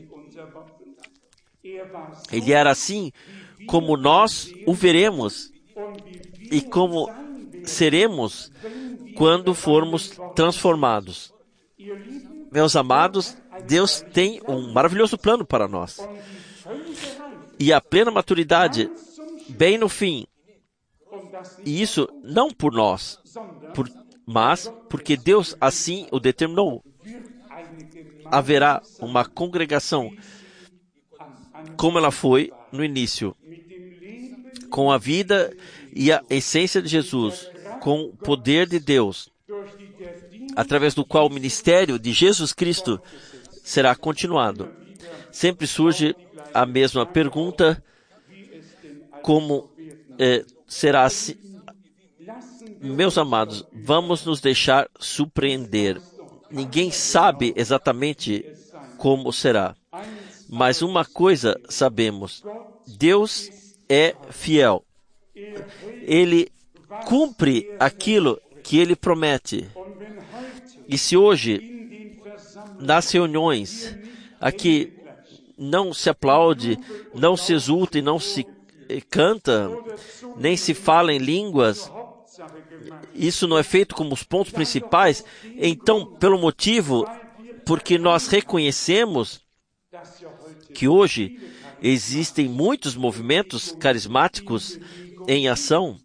Ele era assim como nós o veremos e como seremos quando formos transformados. Meus amados, Deus tem um maravilhoso plano para nós. E a plena maturidade, bem no fim. E isso não por nós, mas porque Deus assim o determinou. Haverá uma congregação como ela foi no início, com a vida e a essência de Jesus, com o poder de Deus, através do qual o ministério de Jesus Cristo será continuado. Sempre surge a mesma pergunta: como será assim? Meus amados, vamos nos deixar surpreender. Ninguém sabe exatamente como será. Mas uma coisa sabemos: Deus é fiel. Ele cumpre aquilo que Ele promete. E se hoje, nas reuniões, aqui não se aplaude, não se exulta e não se canta, nem se fala em línguas, isso não é feito como os pontos principais, então, pelo motivo, porque nós reconhecemos que hoje existem muitos movimentos carismáticos em ação,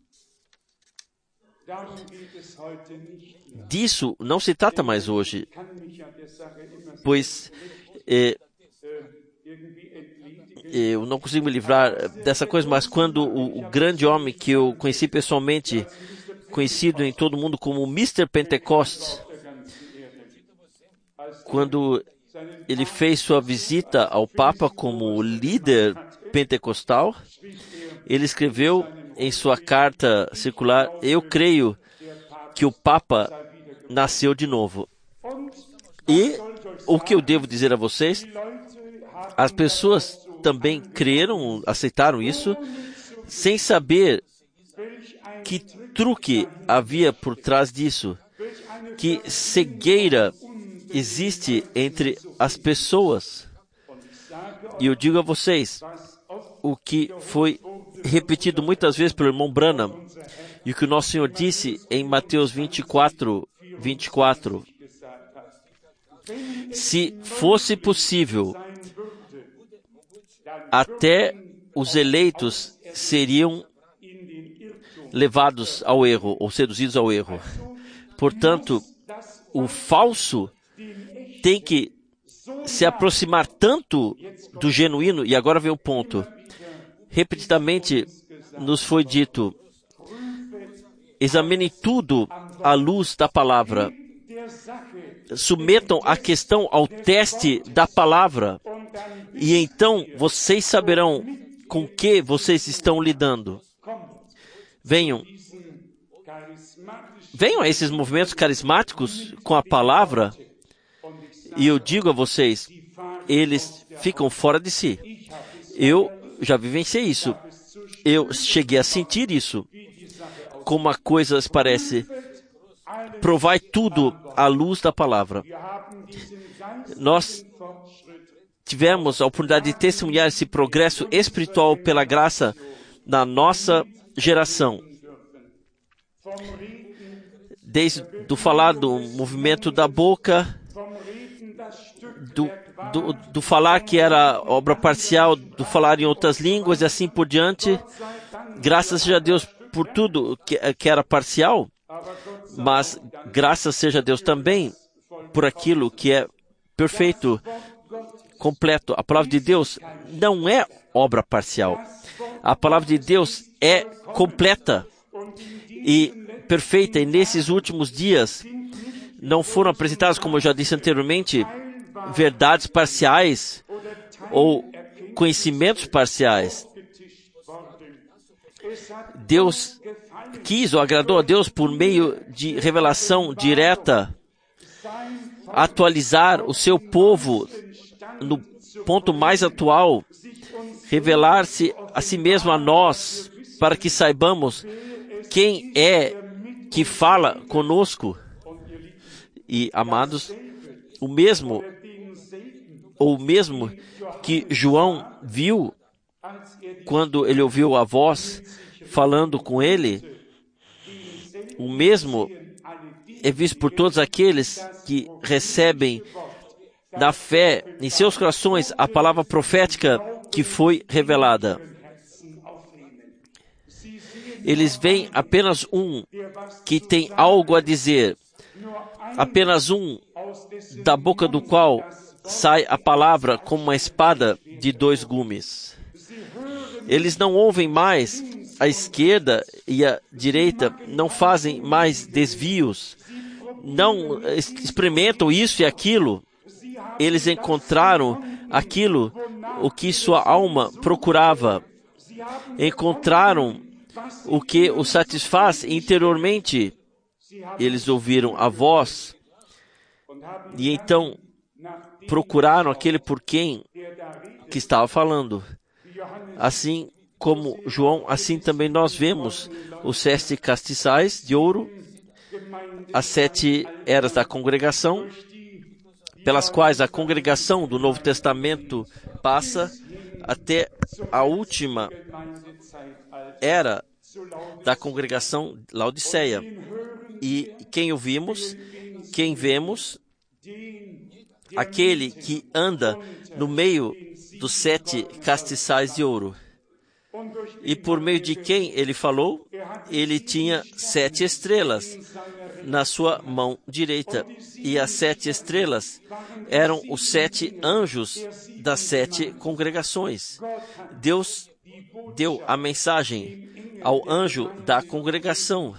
disso não se trata mais hoje, pois eu não consigo me livrar dessa coisa, mas quando o grande homem que eu conheci pessoalmente, conhecido em todo mundo como Mr. Pentecost, quando ele fez sua visita ao Papa como líder pentecostal, ele escreveu em sua carta circular: eu creio que o Papa nasceu de novo. E o que eu devo dizer a vocês? As pessoas também creram, aceitaram isso, sem saber que truque havia por trás disso, que cegueira existe entre as pessoas. E eu digo a vocês, o que foi repetido muitas vezes pelo irmão Branham, e o que o nosso Senhor disse em Mateus 24, se fosse possível, até os eleitos seriam levados ao erro, ou seduzidos ao erro. Portanto, o falso tem que se aproximar tanto do genuíno, e agora vem o ponto. Repetidamente nos foi dito: examinem tudo à luz da palavra. Submetam a questão ao teste da palavra, e então vocês saberão com que vocês estão lidando. Venham a esses movimentos carismáticos com a palavra, e eu digo a vocês, eles ficam fora de si. Eu já vivenciei isso. Eu cheguei a sentir isso. Como a coisa parece provai tudo à luz da palavra. Nós tivemos a oportunidade de testemunhar esse progresso espiritual pela graça na nossa geração. Desde do falar do movimento da boca, do falar que era obra parcial, do falar em outras línguas e assim por diante. Graças seja a Deus por tudo que era parcial, mas graças seja a Deus também por aquilo que é perfeito, completo. A palavra de Deus não é obra parcial. A palavra de Deus é completa e perfeita. E nesses últimos dias não foram apresentadas, como eu já disse anteriormente, verdades parciais ou conhecimentos parciais. Deus quis ou agradou a Deus por meio de revelação direta atualizar o seu povo no ponto mais atual, revelar-se a si mesmo a nós, para que saibamos quem é que fala conosco. E, amados, o mesmo que João viu quando ele ouviu a voz falando com ele, o mesmo é visto por todos aqueles que recebem na fé em seus corações a palavra profética que foi revelada. Eles veem apenas um que tem algo a dizer, apenas um da boca do qual sai a palavra como uma espada de dois gumes. Eles não ouvem mais a esquerda e a direita, não fazem mais desvios, não experimentam isso e aquilo. Eles encontraram aquilo o que sua alma procurava. Encontraram o que os satisfaz interiormente. Eles ouviram a voz e então procuraram aquele por quem que estava falando. Assim como João, assim também nós vemos os 7 castiçais de ouro, as 7 eras da congregação, pelas quais a congregação do Novo Testamento passa até a última era da congregação Laodiceia. E quem ouvimos, quem vemos, aquele que anda no meio dos 7 castiçais de ouro. E por meio de quem ele falou, ele tinha 7 estrelas na sua mão direita. E as 7 estrelas eram os 7 anjos das 7 congregações. Deus deu a mensagem ao anjo da congregação.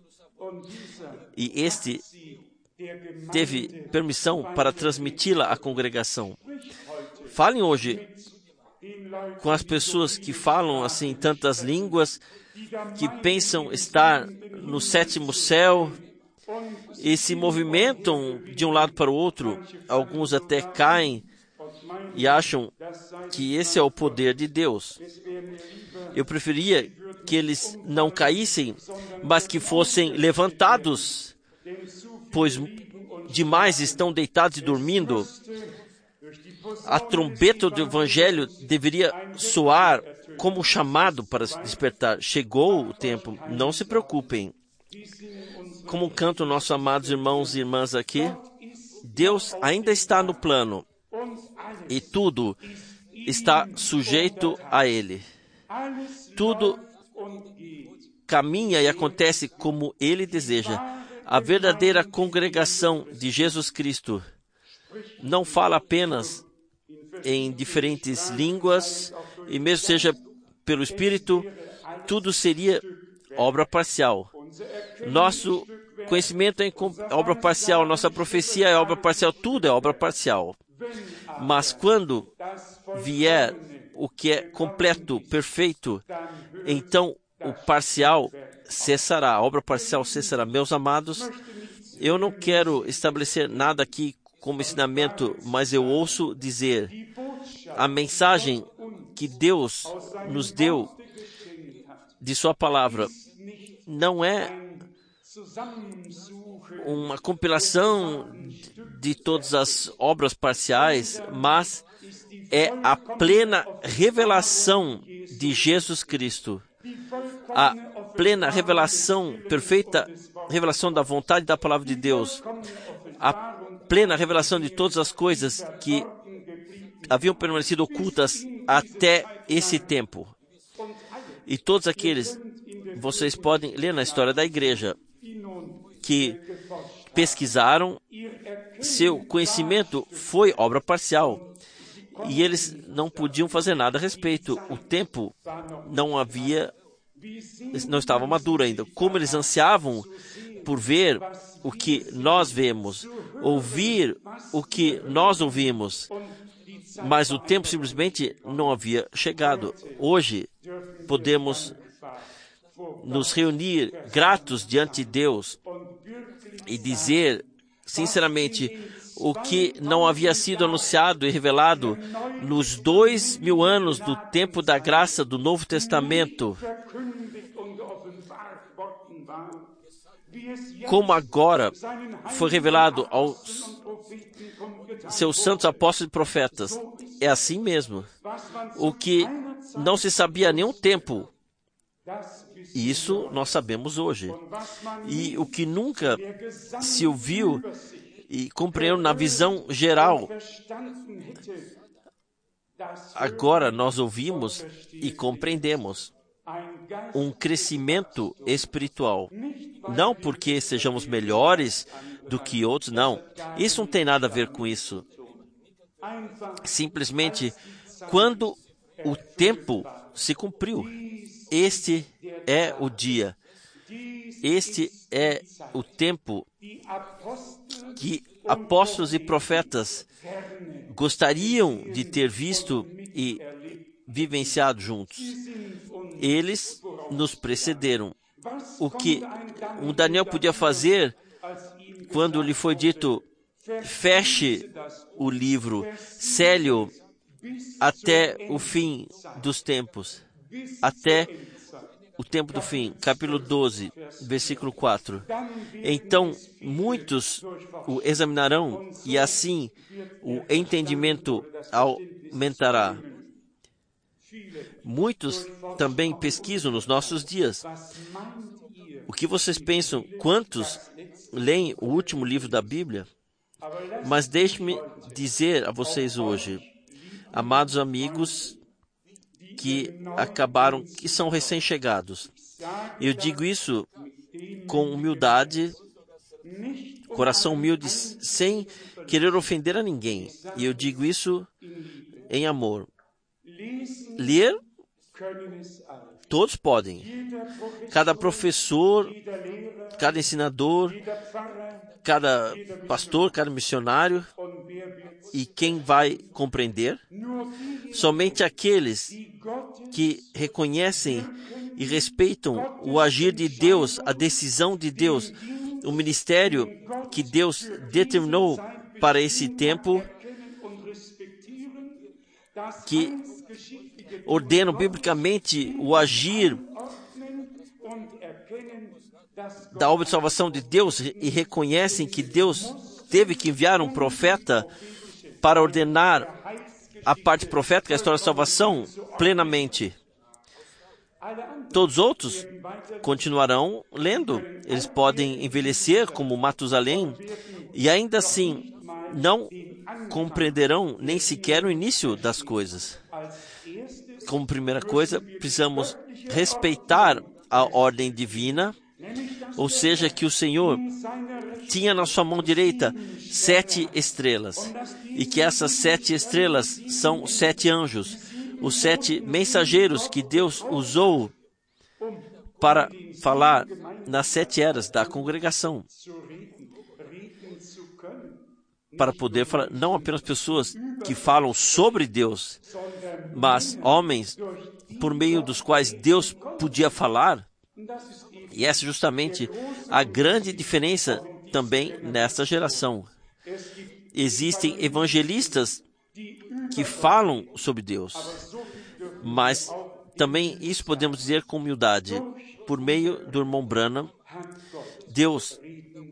E este teve permissão para transmiti-la à congregação. Falem hoje com as pessoas que falam assim tantas línguas, que pensam estar no 7º céu e se movimentam de um lado para o outro. Alguns até caem e acham que esse é o poder de Deus. Eu preferia que eles não caíssem, mas que fossem levantados, pois demais estão deitados e dormindo. A trombeta do Evangelho deveria soar como um chamado para se despertar. Chegou o tempo, não se preocupem. Como cantam nossos amados irmãos e irmãs aqui, Deus ainda está no plano e tudo está sujeito a Ele. Tudo caminha e acontece como Ele deseja. A verdadeira congregação de Jesus Cristo não fala apenas em diferentes línguas, e mesmo seja pelo Espírito, tudo seria obra parcial. Nosso conhecimento é obra parcial, nossa profecia é obra parcial, tudo é obra parcial. Mas quando vier o que é completo, perfeito, então o parcial cessará, a obra parcial cessará. Meus amados, eu não quero estabelecer nada aqui como ensinamento, mas eu ouço dizer, a mensagem que Deus nos deu de sua palavra não é uma compilação de todas as obras parciais, mas é a plena revelação de Jesus Cristo, a plena revelação, perfeita revelação da vontade da palavra de Deus, a plena revelação de todas as coisas que haviam permanecido ocultas até esse tempo. E todos aqueles, vocês podem ler na história da igreja, que pesquisaram, seu conhecimento foi obra parcial. E eles não podiam fazer nada a respeito. O tempo não estava maduro ainda. Como eles ansiavam por ver o que nós vemos, ouvir o que nós ouvimos, mas o tempo simplesmente não havia chegado. Hoje, podemos nos reunir gratos diante de Deus e dizer, sinceramente, o que não havia sido anunciado e revelado nos 2000 anos do tempo da graça do Novo Testamento, como agora foi revelado aos seus santos apóstolos e profetas. É assim mesmo. O que não se sabia há nenhum tempo, isso nós sabemos hoje. E o que nunca se ouviu e compreendeu na visão geral, agora nós ouvimos e compreendemos. Um crescimento espiritual. Não porque sejamos melhores do que outros, não. Isso não tem nada a ver com isso. Simplesmente, quando o tempo se cumpriu, este é o dia. Este é o tempo que apóstolos e profetas gostariam de ter visto e vivenciado juntos. Eles nos precederam. O que um Daniel podia fazer quando lhe foi dito, feche o livro, cele-o até o fim dos tempos, até o tempo do fim. Capítulo 12, versículo 4. Então, muitos o examinarão e assim o entendimento aumentará. Muitos também pesquisam nos nossos dias. O que vocês pensam? Quantos leem o último livro da Bíblia? Mas deixe-me dizer a vocês hoje, amados amigos que acabaram, que são recém-chegados. Eu digo isso com humildade, coração humilde, sem querer ofender a ninguém. E eu digo isso em amor. Ler, todos podem. Cada professor, cada ensinador, cada pastor, cada missionário. E quem vai compreender? Somente aqueles que reconhecem e respeitam o agir de Deus, a decisão de Deus, o ministério que Deus determinou para esse tempo, que ordenam biblicamente o agir da obra de salvação de Deus e reconhecem que Deus teve que enviar um profeta para ordenar a parte profética, a história da salvação, plenamente. Todos os outros continuarão lendo. Eles podem envelhecer como Matusalém e ainda assim não compreenderão nem sequer o início das coisas. Como primeira coisa, precisamos respeitar a ordem divina, ou seja, que o Senhor tinha na sua mão direita 7 estrelas, e que essas 7 estrelas são 7 anjos, os 7 mensageiros que Deus usou para falar nas 7 eras da congregação, para poder falar, não apenas pessoas que falam sobre Deus, mas homens por meio dos quais Deus podia falar. E essa é justamente a grande diferença também nesta geração. Existem evangelistas que falam sobre Deus, mas também isso podemos dizer com humildade. Por meio do irmão Branham, Deus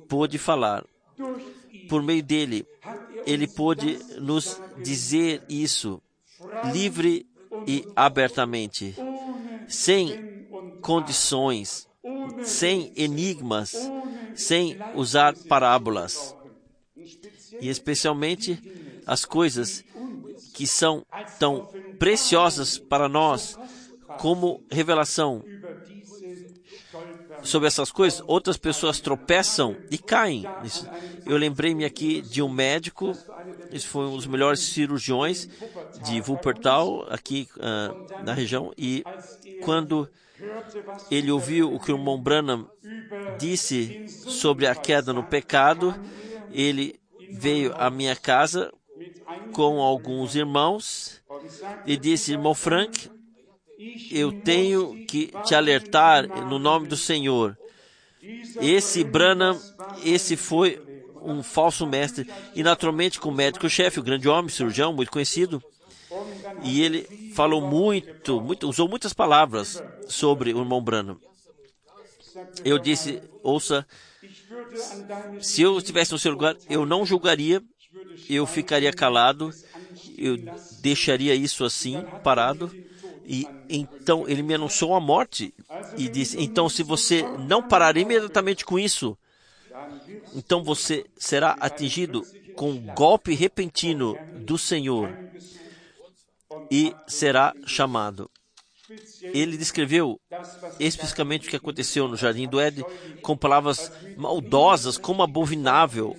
pôde falar. Por meio dele, ele pôde nos dizer isso, livre e abertamente, sem condições, sem enigmas, sem usar parábolas. E especialmente as coisas que são tão preciosas para nós, como revelação. Sobre essas coisas, outras pessoas tropeçam e caem. Eu lembrei-me aqui de um médico, esse foi um dos melhores cirurgiões de Wuppertal, aqui na região, e quando ele ouviu o que o irmão Branham disse sobre a queda no pecado, ele veio à minha casa com alguns irmãos e disse: irmão Frank, eu tenho que te alertar no nome do Senhor. Esse Branham, esse foi um falso mestre. E naturalmente com o médico-chefe, o grande homem, cirurgião, muito conhecido. E ele falou muito, usou muitas palavras sobre o irmão Branham. Eu disse: ouça, se eu estivesse no seu lugar, eu não julgaria, eu ficaria calado, eu deixaria isso assim, parado. E então ele me anunciou a morte e disse: então, se você não parar imediatamente com isso, então você será atingido com um golpe repentino do Senhor e será chamado. Ele descreveu especificamente o que aconteceu no Jardim do Éden com palavras maldosas, como abominável.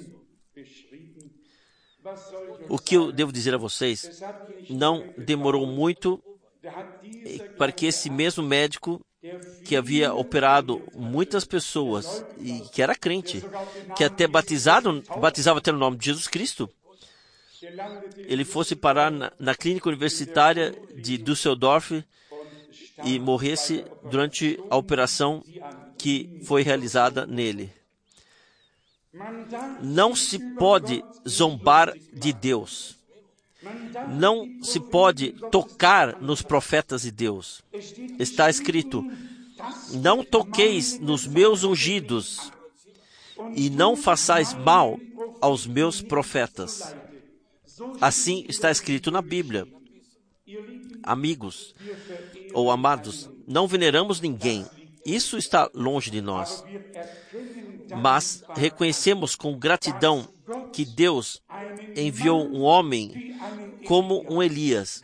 O que eu devo dizer a vocês, não demorou muito para que esse mesmo médico que havia operado muitas pessoas e que era crente, que até batizava até no nome de Jesus Cristo, ele fosse parar na clínica universitária de Düsseldorf e morresse durante a operação que foi realizada nele. Não se pode zombar de Deus. Não se pode tocar nos profetas de Deus. Está escrito: não toqueis nos meus ungidos e não façais mal aos meus profetas. Assim está escrito na Bíblia. Amigos ou amados, não veneramos ninguém. Isso está longe de nós. Mas reconhecemos com gratidão que Deus enviou um homem como um Elias,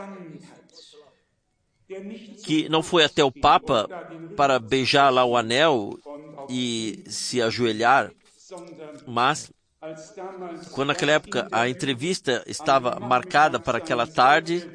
que não foi até o Papa para beijar lá o anel e se ajoelhar, mas quando naquela época a entrevista estava marcada para aquela tarde,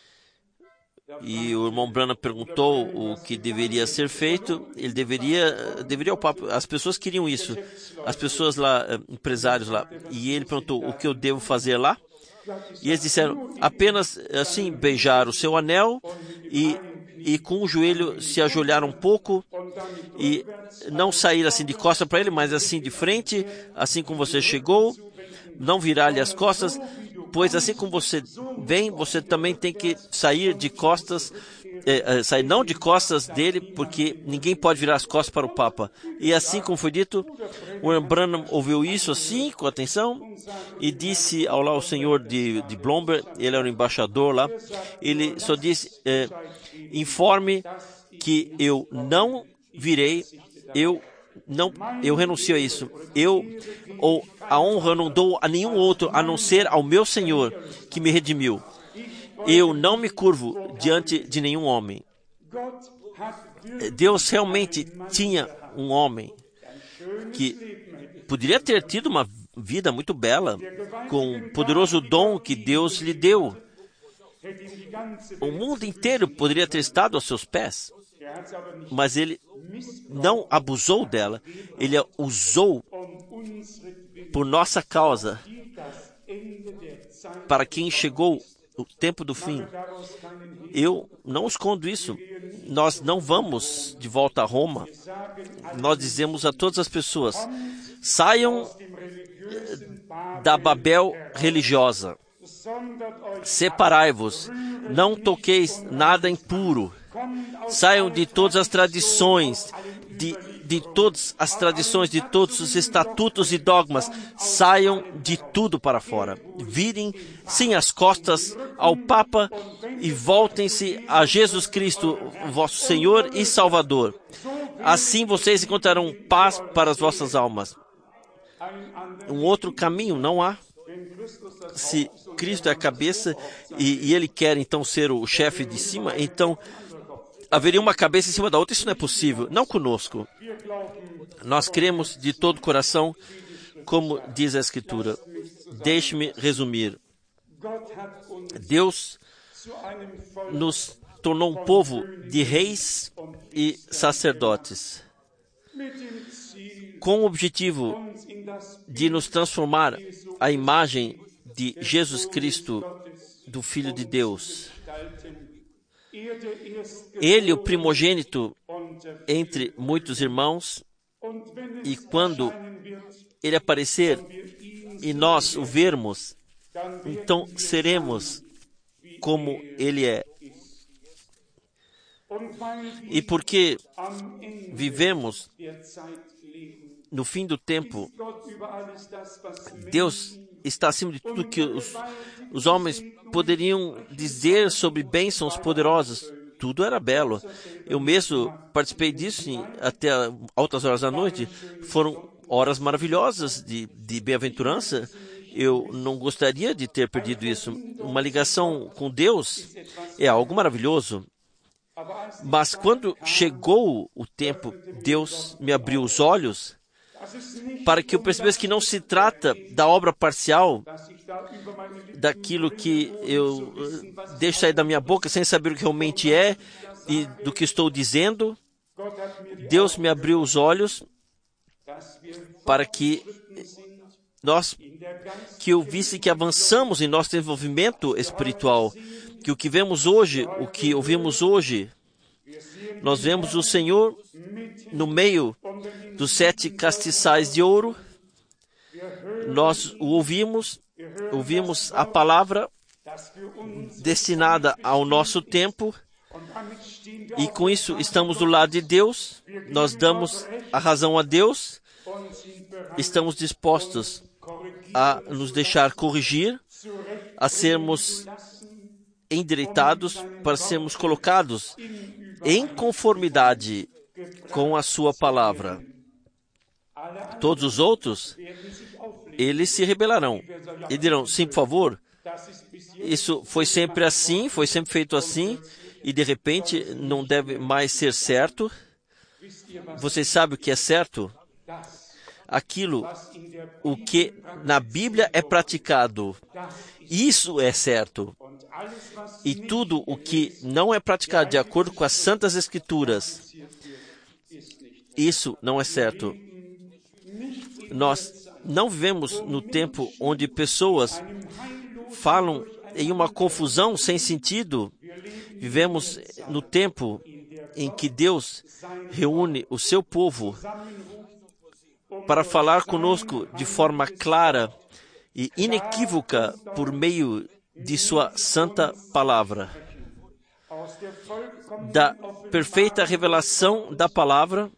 e o irmão Branham perguntou o que deveria ser feito, ele deveria o Papa, as pessoas queriam isso, as pessoas lá, empresários lá, e ele perguntou: o que eu devo fazer lá? E eles disseram: apenas assim, beijar o seu anel e com o joelho se ajoelhar um pouco e não sair assim de costas para ele, mas assim de frente, assim como você chegou, não virar-lhe as costas, pois assim como você vem, você também tem que sair de costas, sair não de costas dele, porque ninguém pode virar as costas para o Papa. E assim como foi dito, o Branham ouviu isso assim, com atenção, e disse ao senhor de Blomberg, ele era o embaixador lá, ele só disse: informe que eu não virei, eu renuncio a isso. A honra eu não dou a nenhum outro, a não ser ao meu Senhor, que me redimiu. Eu não me curvo diante de nenhum homem. Deus realmente tinha um homem que poderia ter tido uma vida muito bela, com o poderoso dom que Deus lhe deu. O mundo inteiro poderia ter estado aos seus pés, mas ele não abusou dela, ele a usou por nossa causa, para quem chegou o tempo do fim. Eu não escondo isso. Nós não vamos de volta a Roma. Nós dizemos a todas as pessoas: saiam da Babel religiosa, separai-vos, não toqueis nada impuro, saiam de todas as tradições, de todas as tradições, de todos os estatutos e dogmas. Saiam de tudo para fora. Virem sim as costas ao Papa e voltem-se a Jesus Cristo, vosso Senhor e Salvador. Assim vocês encontrarão paz para as vossas almas. Um outro caminho não há. Se Cristo é a cabeça e Ele quer então ser o chefe de cima, então haveria uma cabeça em cima da outra. Isso não é possível. Não conosco. Nós cremos de todo o coração, como diz a Escritura. Deixe-me resumir. Deus nos tornou um povo de reis e sacerdotes, com o objetivo de nos transformar à imagem de Jesus Cristo, do Filho de Deus. Ele, o primogênito entre muitos irmãos, e quando Ele aparecer e nós o vermos, então seremos como Ele é. E porque vivemos no fim do tempo, Deus está acima de tudo que os homens poderiam dizer sobre bênçãos poderosas. Tudo era belo. Eu mesmo participei disso até altas horas da noite. Foram horas maravilhosas de bem-aventurança. Eu não gostaria de ter perdido isso. Uma ligação com Deus é algo maravilhoso. Mas quando chegou o tempo, Deus me abriu os olhos para que eu percebesse que não se trata da obra parcial, daquilo que eu deixo sair da minha boca sem saber o que realmente é e do que estou dizendo. Deus me abriu os olhos para que eu visse que avançamos em nosso desenvolvimento espiritual, que o que vemos hoje, o que ouvimos hoje, nós vemos o Senhor no meio dos 7 castiçais de ouro. Nós o ouvimos a palavra destinada ao nosso tempo, e com isso estamos do lado de Deus. Nós damos a razão a Deus, estamos dispostos a nos deixar corrigir, a sermos endireitados, para sermos colocados em conformidade com a sua palavra. Todos os outros, eles se rebelarão e dirão: sim, por favor, isso foi sempre assim, foi sempre feito assim, e de repente não deve mais ser certo. Vocês sabem o que é certo? Aquilo, o que na Bíblia é praticado, isso é certo. E tudo o que não é praticado de acordo com as Santas Escrituras, isso não é certo. Nós não vivemos no tempo onde pessoas falam em uma confusão sem sentido. Vivemos no tempo em que Deus reúne o seu povo para falar conosco de forma clara e inequívoca por meio de sua santa palavra. Da perfeita revelação da palavra,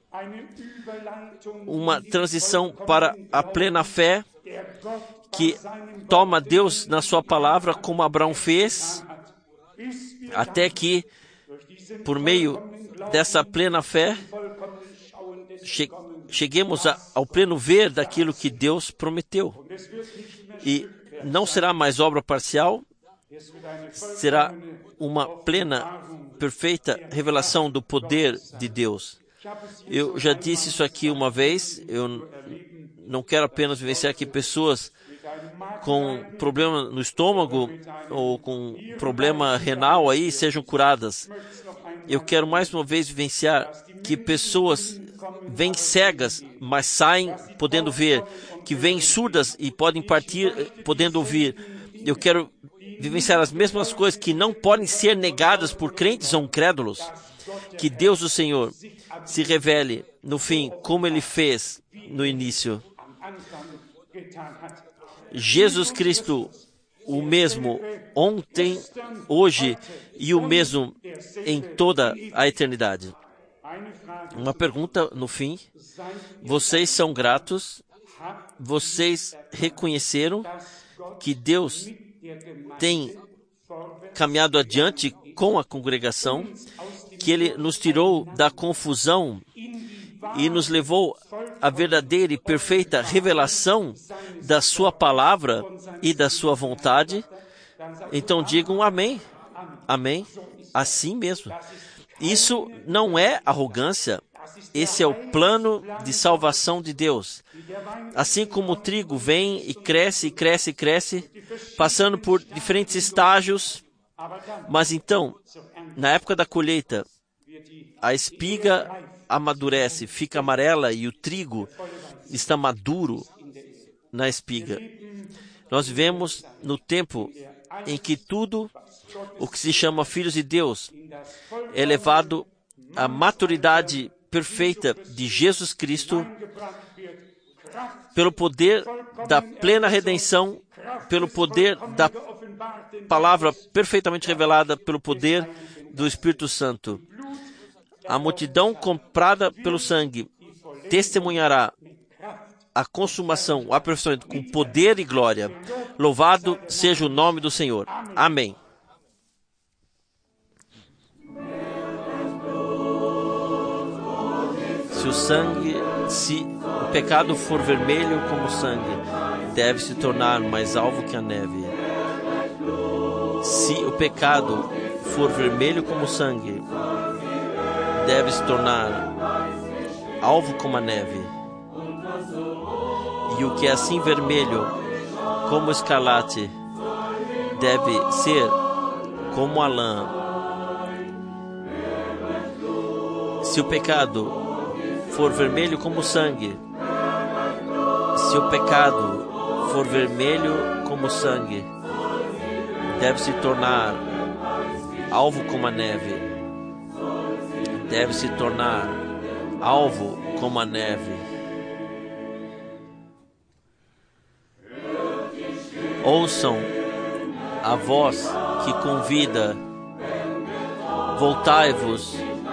uma transição para a plena fé, que toma Deus na sua palavra, como Abraão fez, até que, por meio dessa plena fé, cheguemos ao pleno ver daquilo que Deus prometeu. E não será mais obra parcial, será uma plena, perfeita revelação do poder de Deus. Eu já disse isso aqui uma vez. Eu não quero apenas vivenciar que pessoas com problema no estômago ou com problema renal aí sejam curadas. Eu quero mais uma vez vivenciar que pessoas vêm cegas, mas saem podendo ver, que vêm surdas e podem partir podendo ouvir. Eu quero vivenciar as mesmas coisas que não podem ser negadas por crentes ou incrédulos. Que Deus, o Senhor, se revele no fim, como Ele fez no início. Jesus Cristo, o mesmo ontem, hoje e o mesmo em toda a eternidade. Uma pergunta no fim. Vocês são gratos? Vocês reconheceram que Deus tem caminhado adiante com a congregação, que Ele nos tirou da confusão e nos levou à verdadeira e perfeita revelação da Sua palavra e da Sua vontade? Então digam amém. Amém. Assim mesmo. Isso não é arrogância. Esse é o plano de salvação de Deus. Assim como o trigo vem e cresce, cresce, cresce, passando por diferentes estágios, mas então, na época da colheita, a espiga amadurece, fica amarela e o trigo está maduro na espiga. Nós vivemos no tempo em que tudo o que se chama filhos de Deus é levado à maturidade perfeita de Jesus Cristo pelo poder da plena redenção, pelo poder da palavra perfeitamente revelada, pelo poder do Espírito Santo. A multidão comprada pelo sangue testemunhará a consumação, o aperfeiçoamento com poder e glória. Louvado seja o nome do Senhor. Amém. Se o pecado for vermelho como sangue, deve se tornar mais alvo que a neve. Se o pecado for vermelho como sangue, deve se tornar alvo como a neve. E o que é assim vermelho como escarlate, deve ser como a lã. Se o pecado for vermelho como sangue, se o pecado for vermelho como sangue, deve se tornar alvo como a neve. Deve se tornar alvo como a neve. Ouçam a voz que convida. Voltai-vos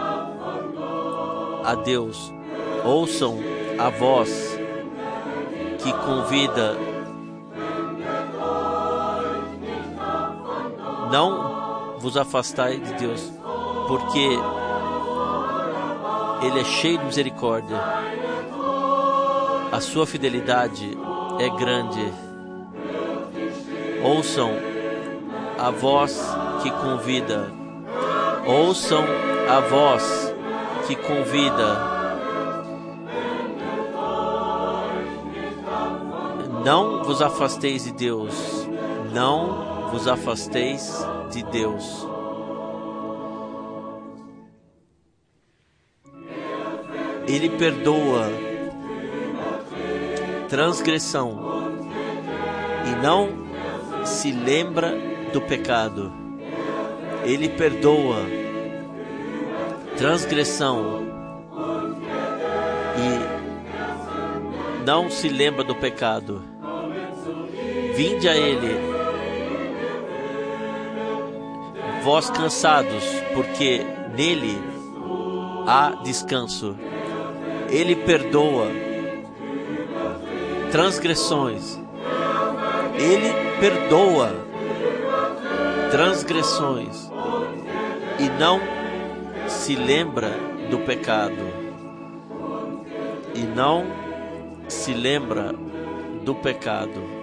a Deus. Ouçam a voz que convida. Não vos afastai de Deus, porque Ele é cheio de misericórdia. A sua fidelidade é grande. Ouçam a voz que convida. Ouçam a voz que convida. Não vos afasteis de Deus. Não vos afasteis de Deus. Ele perdoa transgressão e não se lembra do pecado. Ele perdoa transgressão e não se lembra do pecado. Vinde a Ele, vós cansados, porque nele há descanso. Ele perdoa transgressões. Ele perdoa transgressões e não se lembra do pecado. E não se lembra do pecado.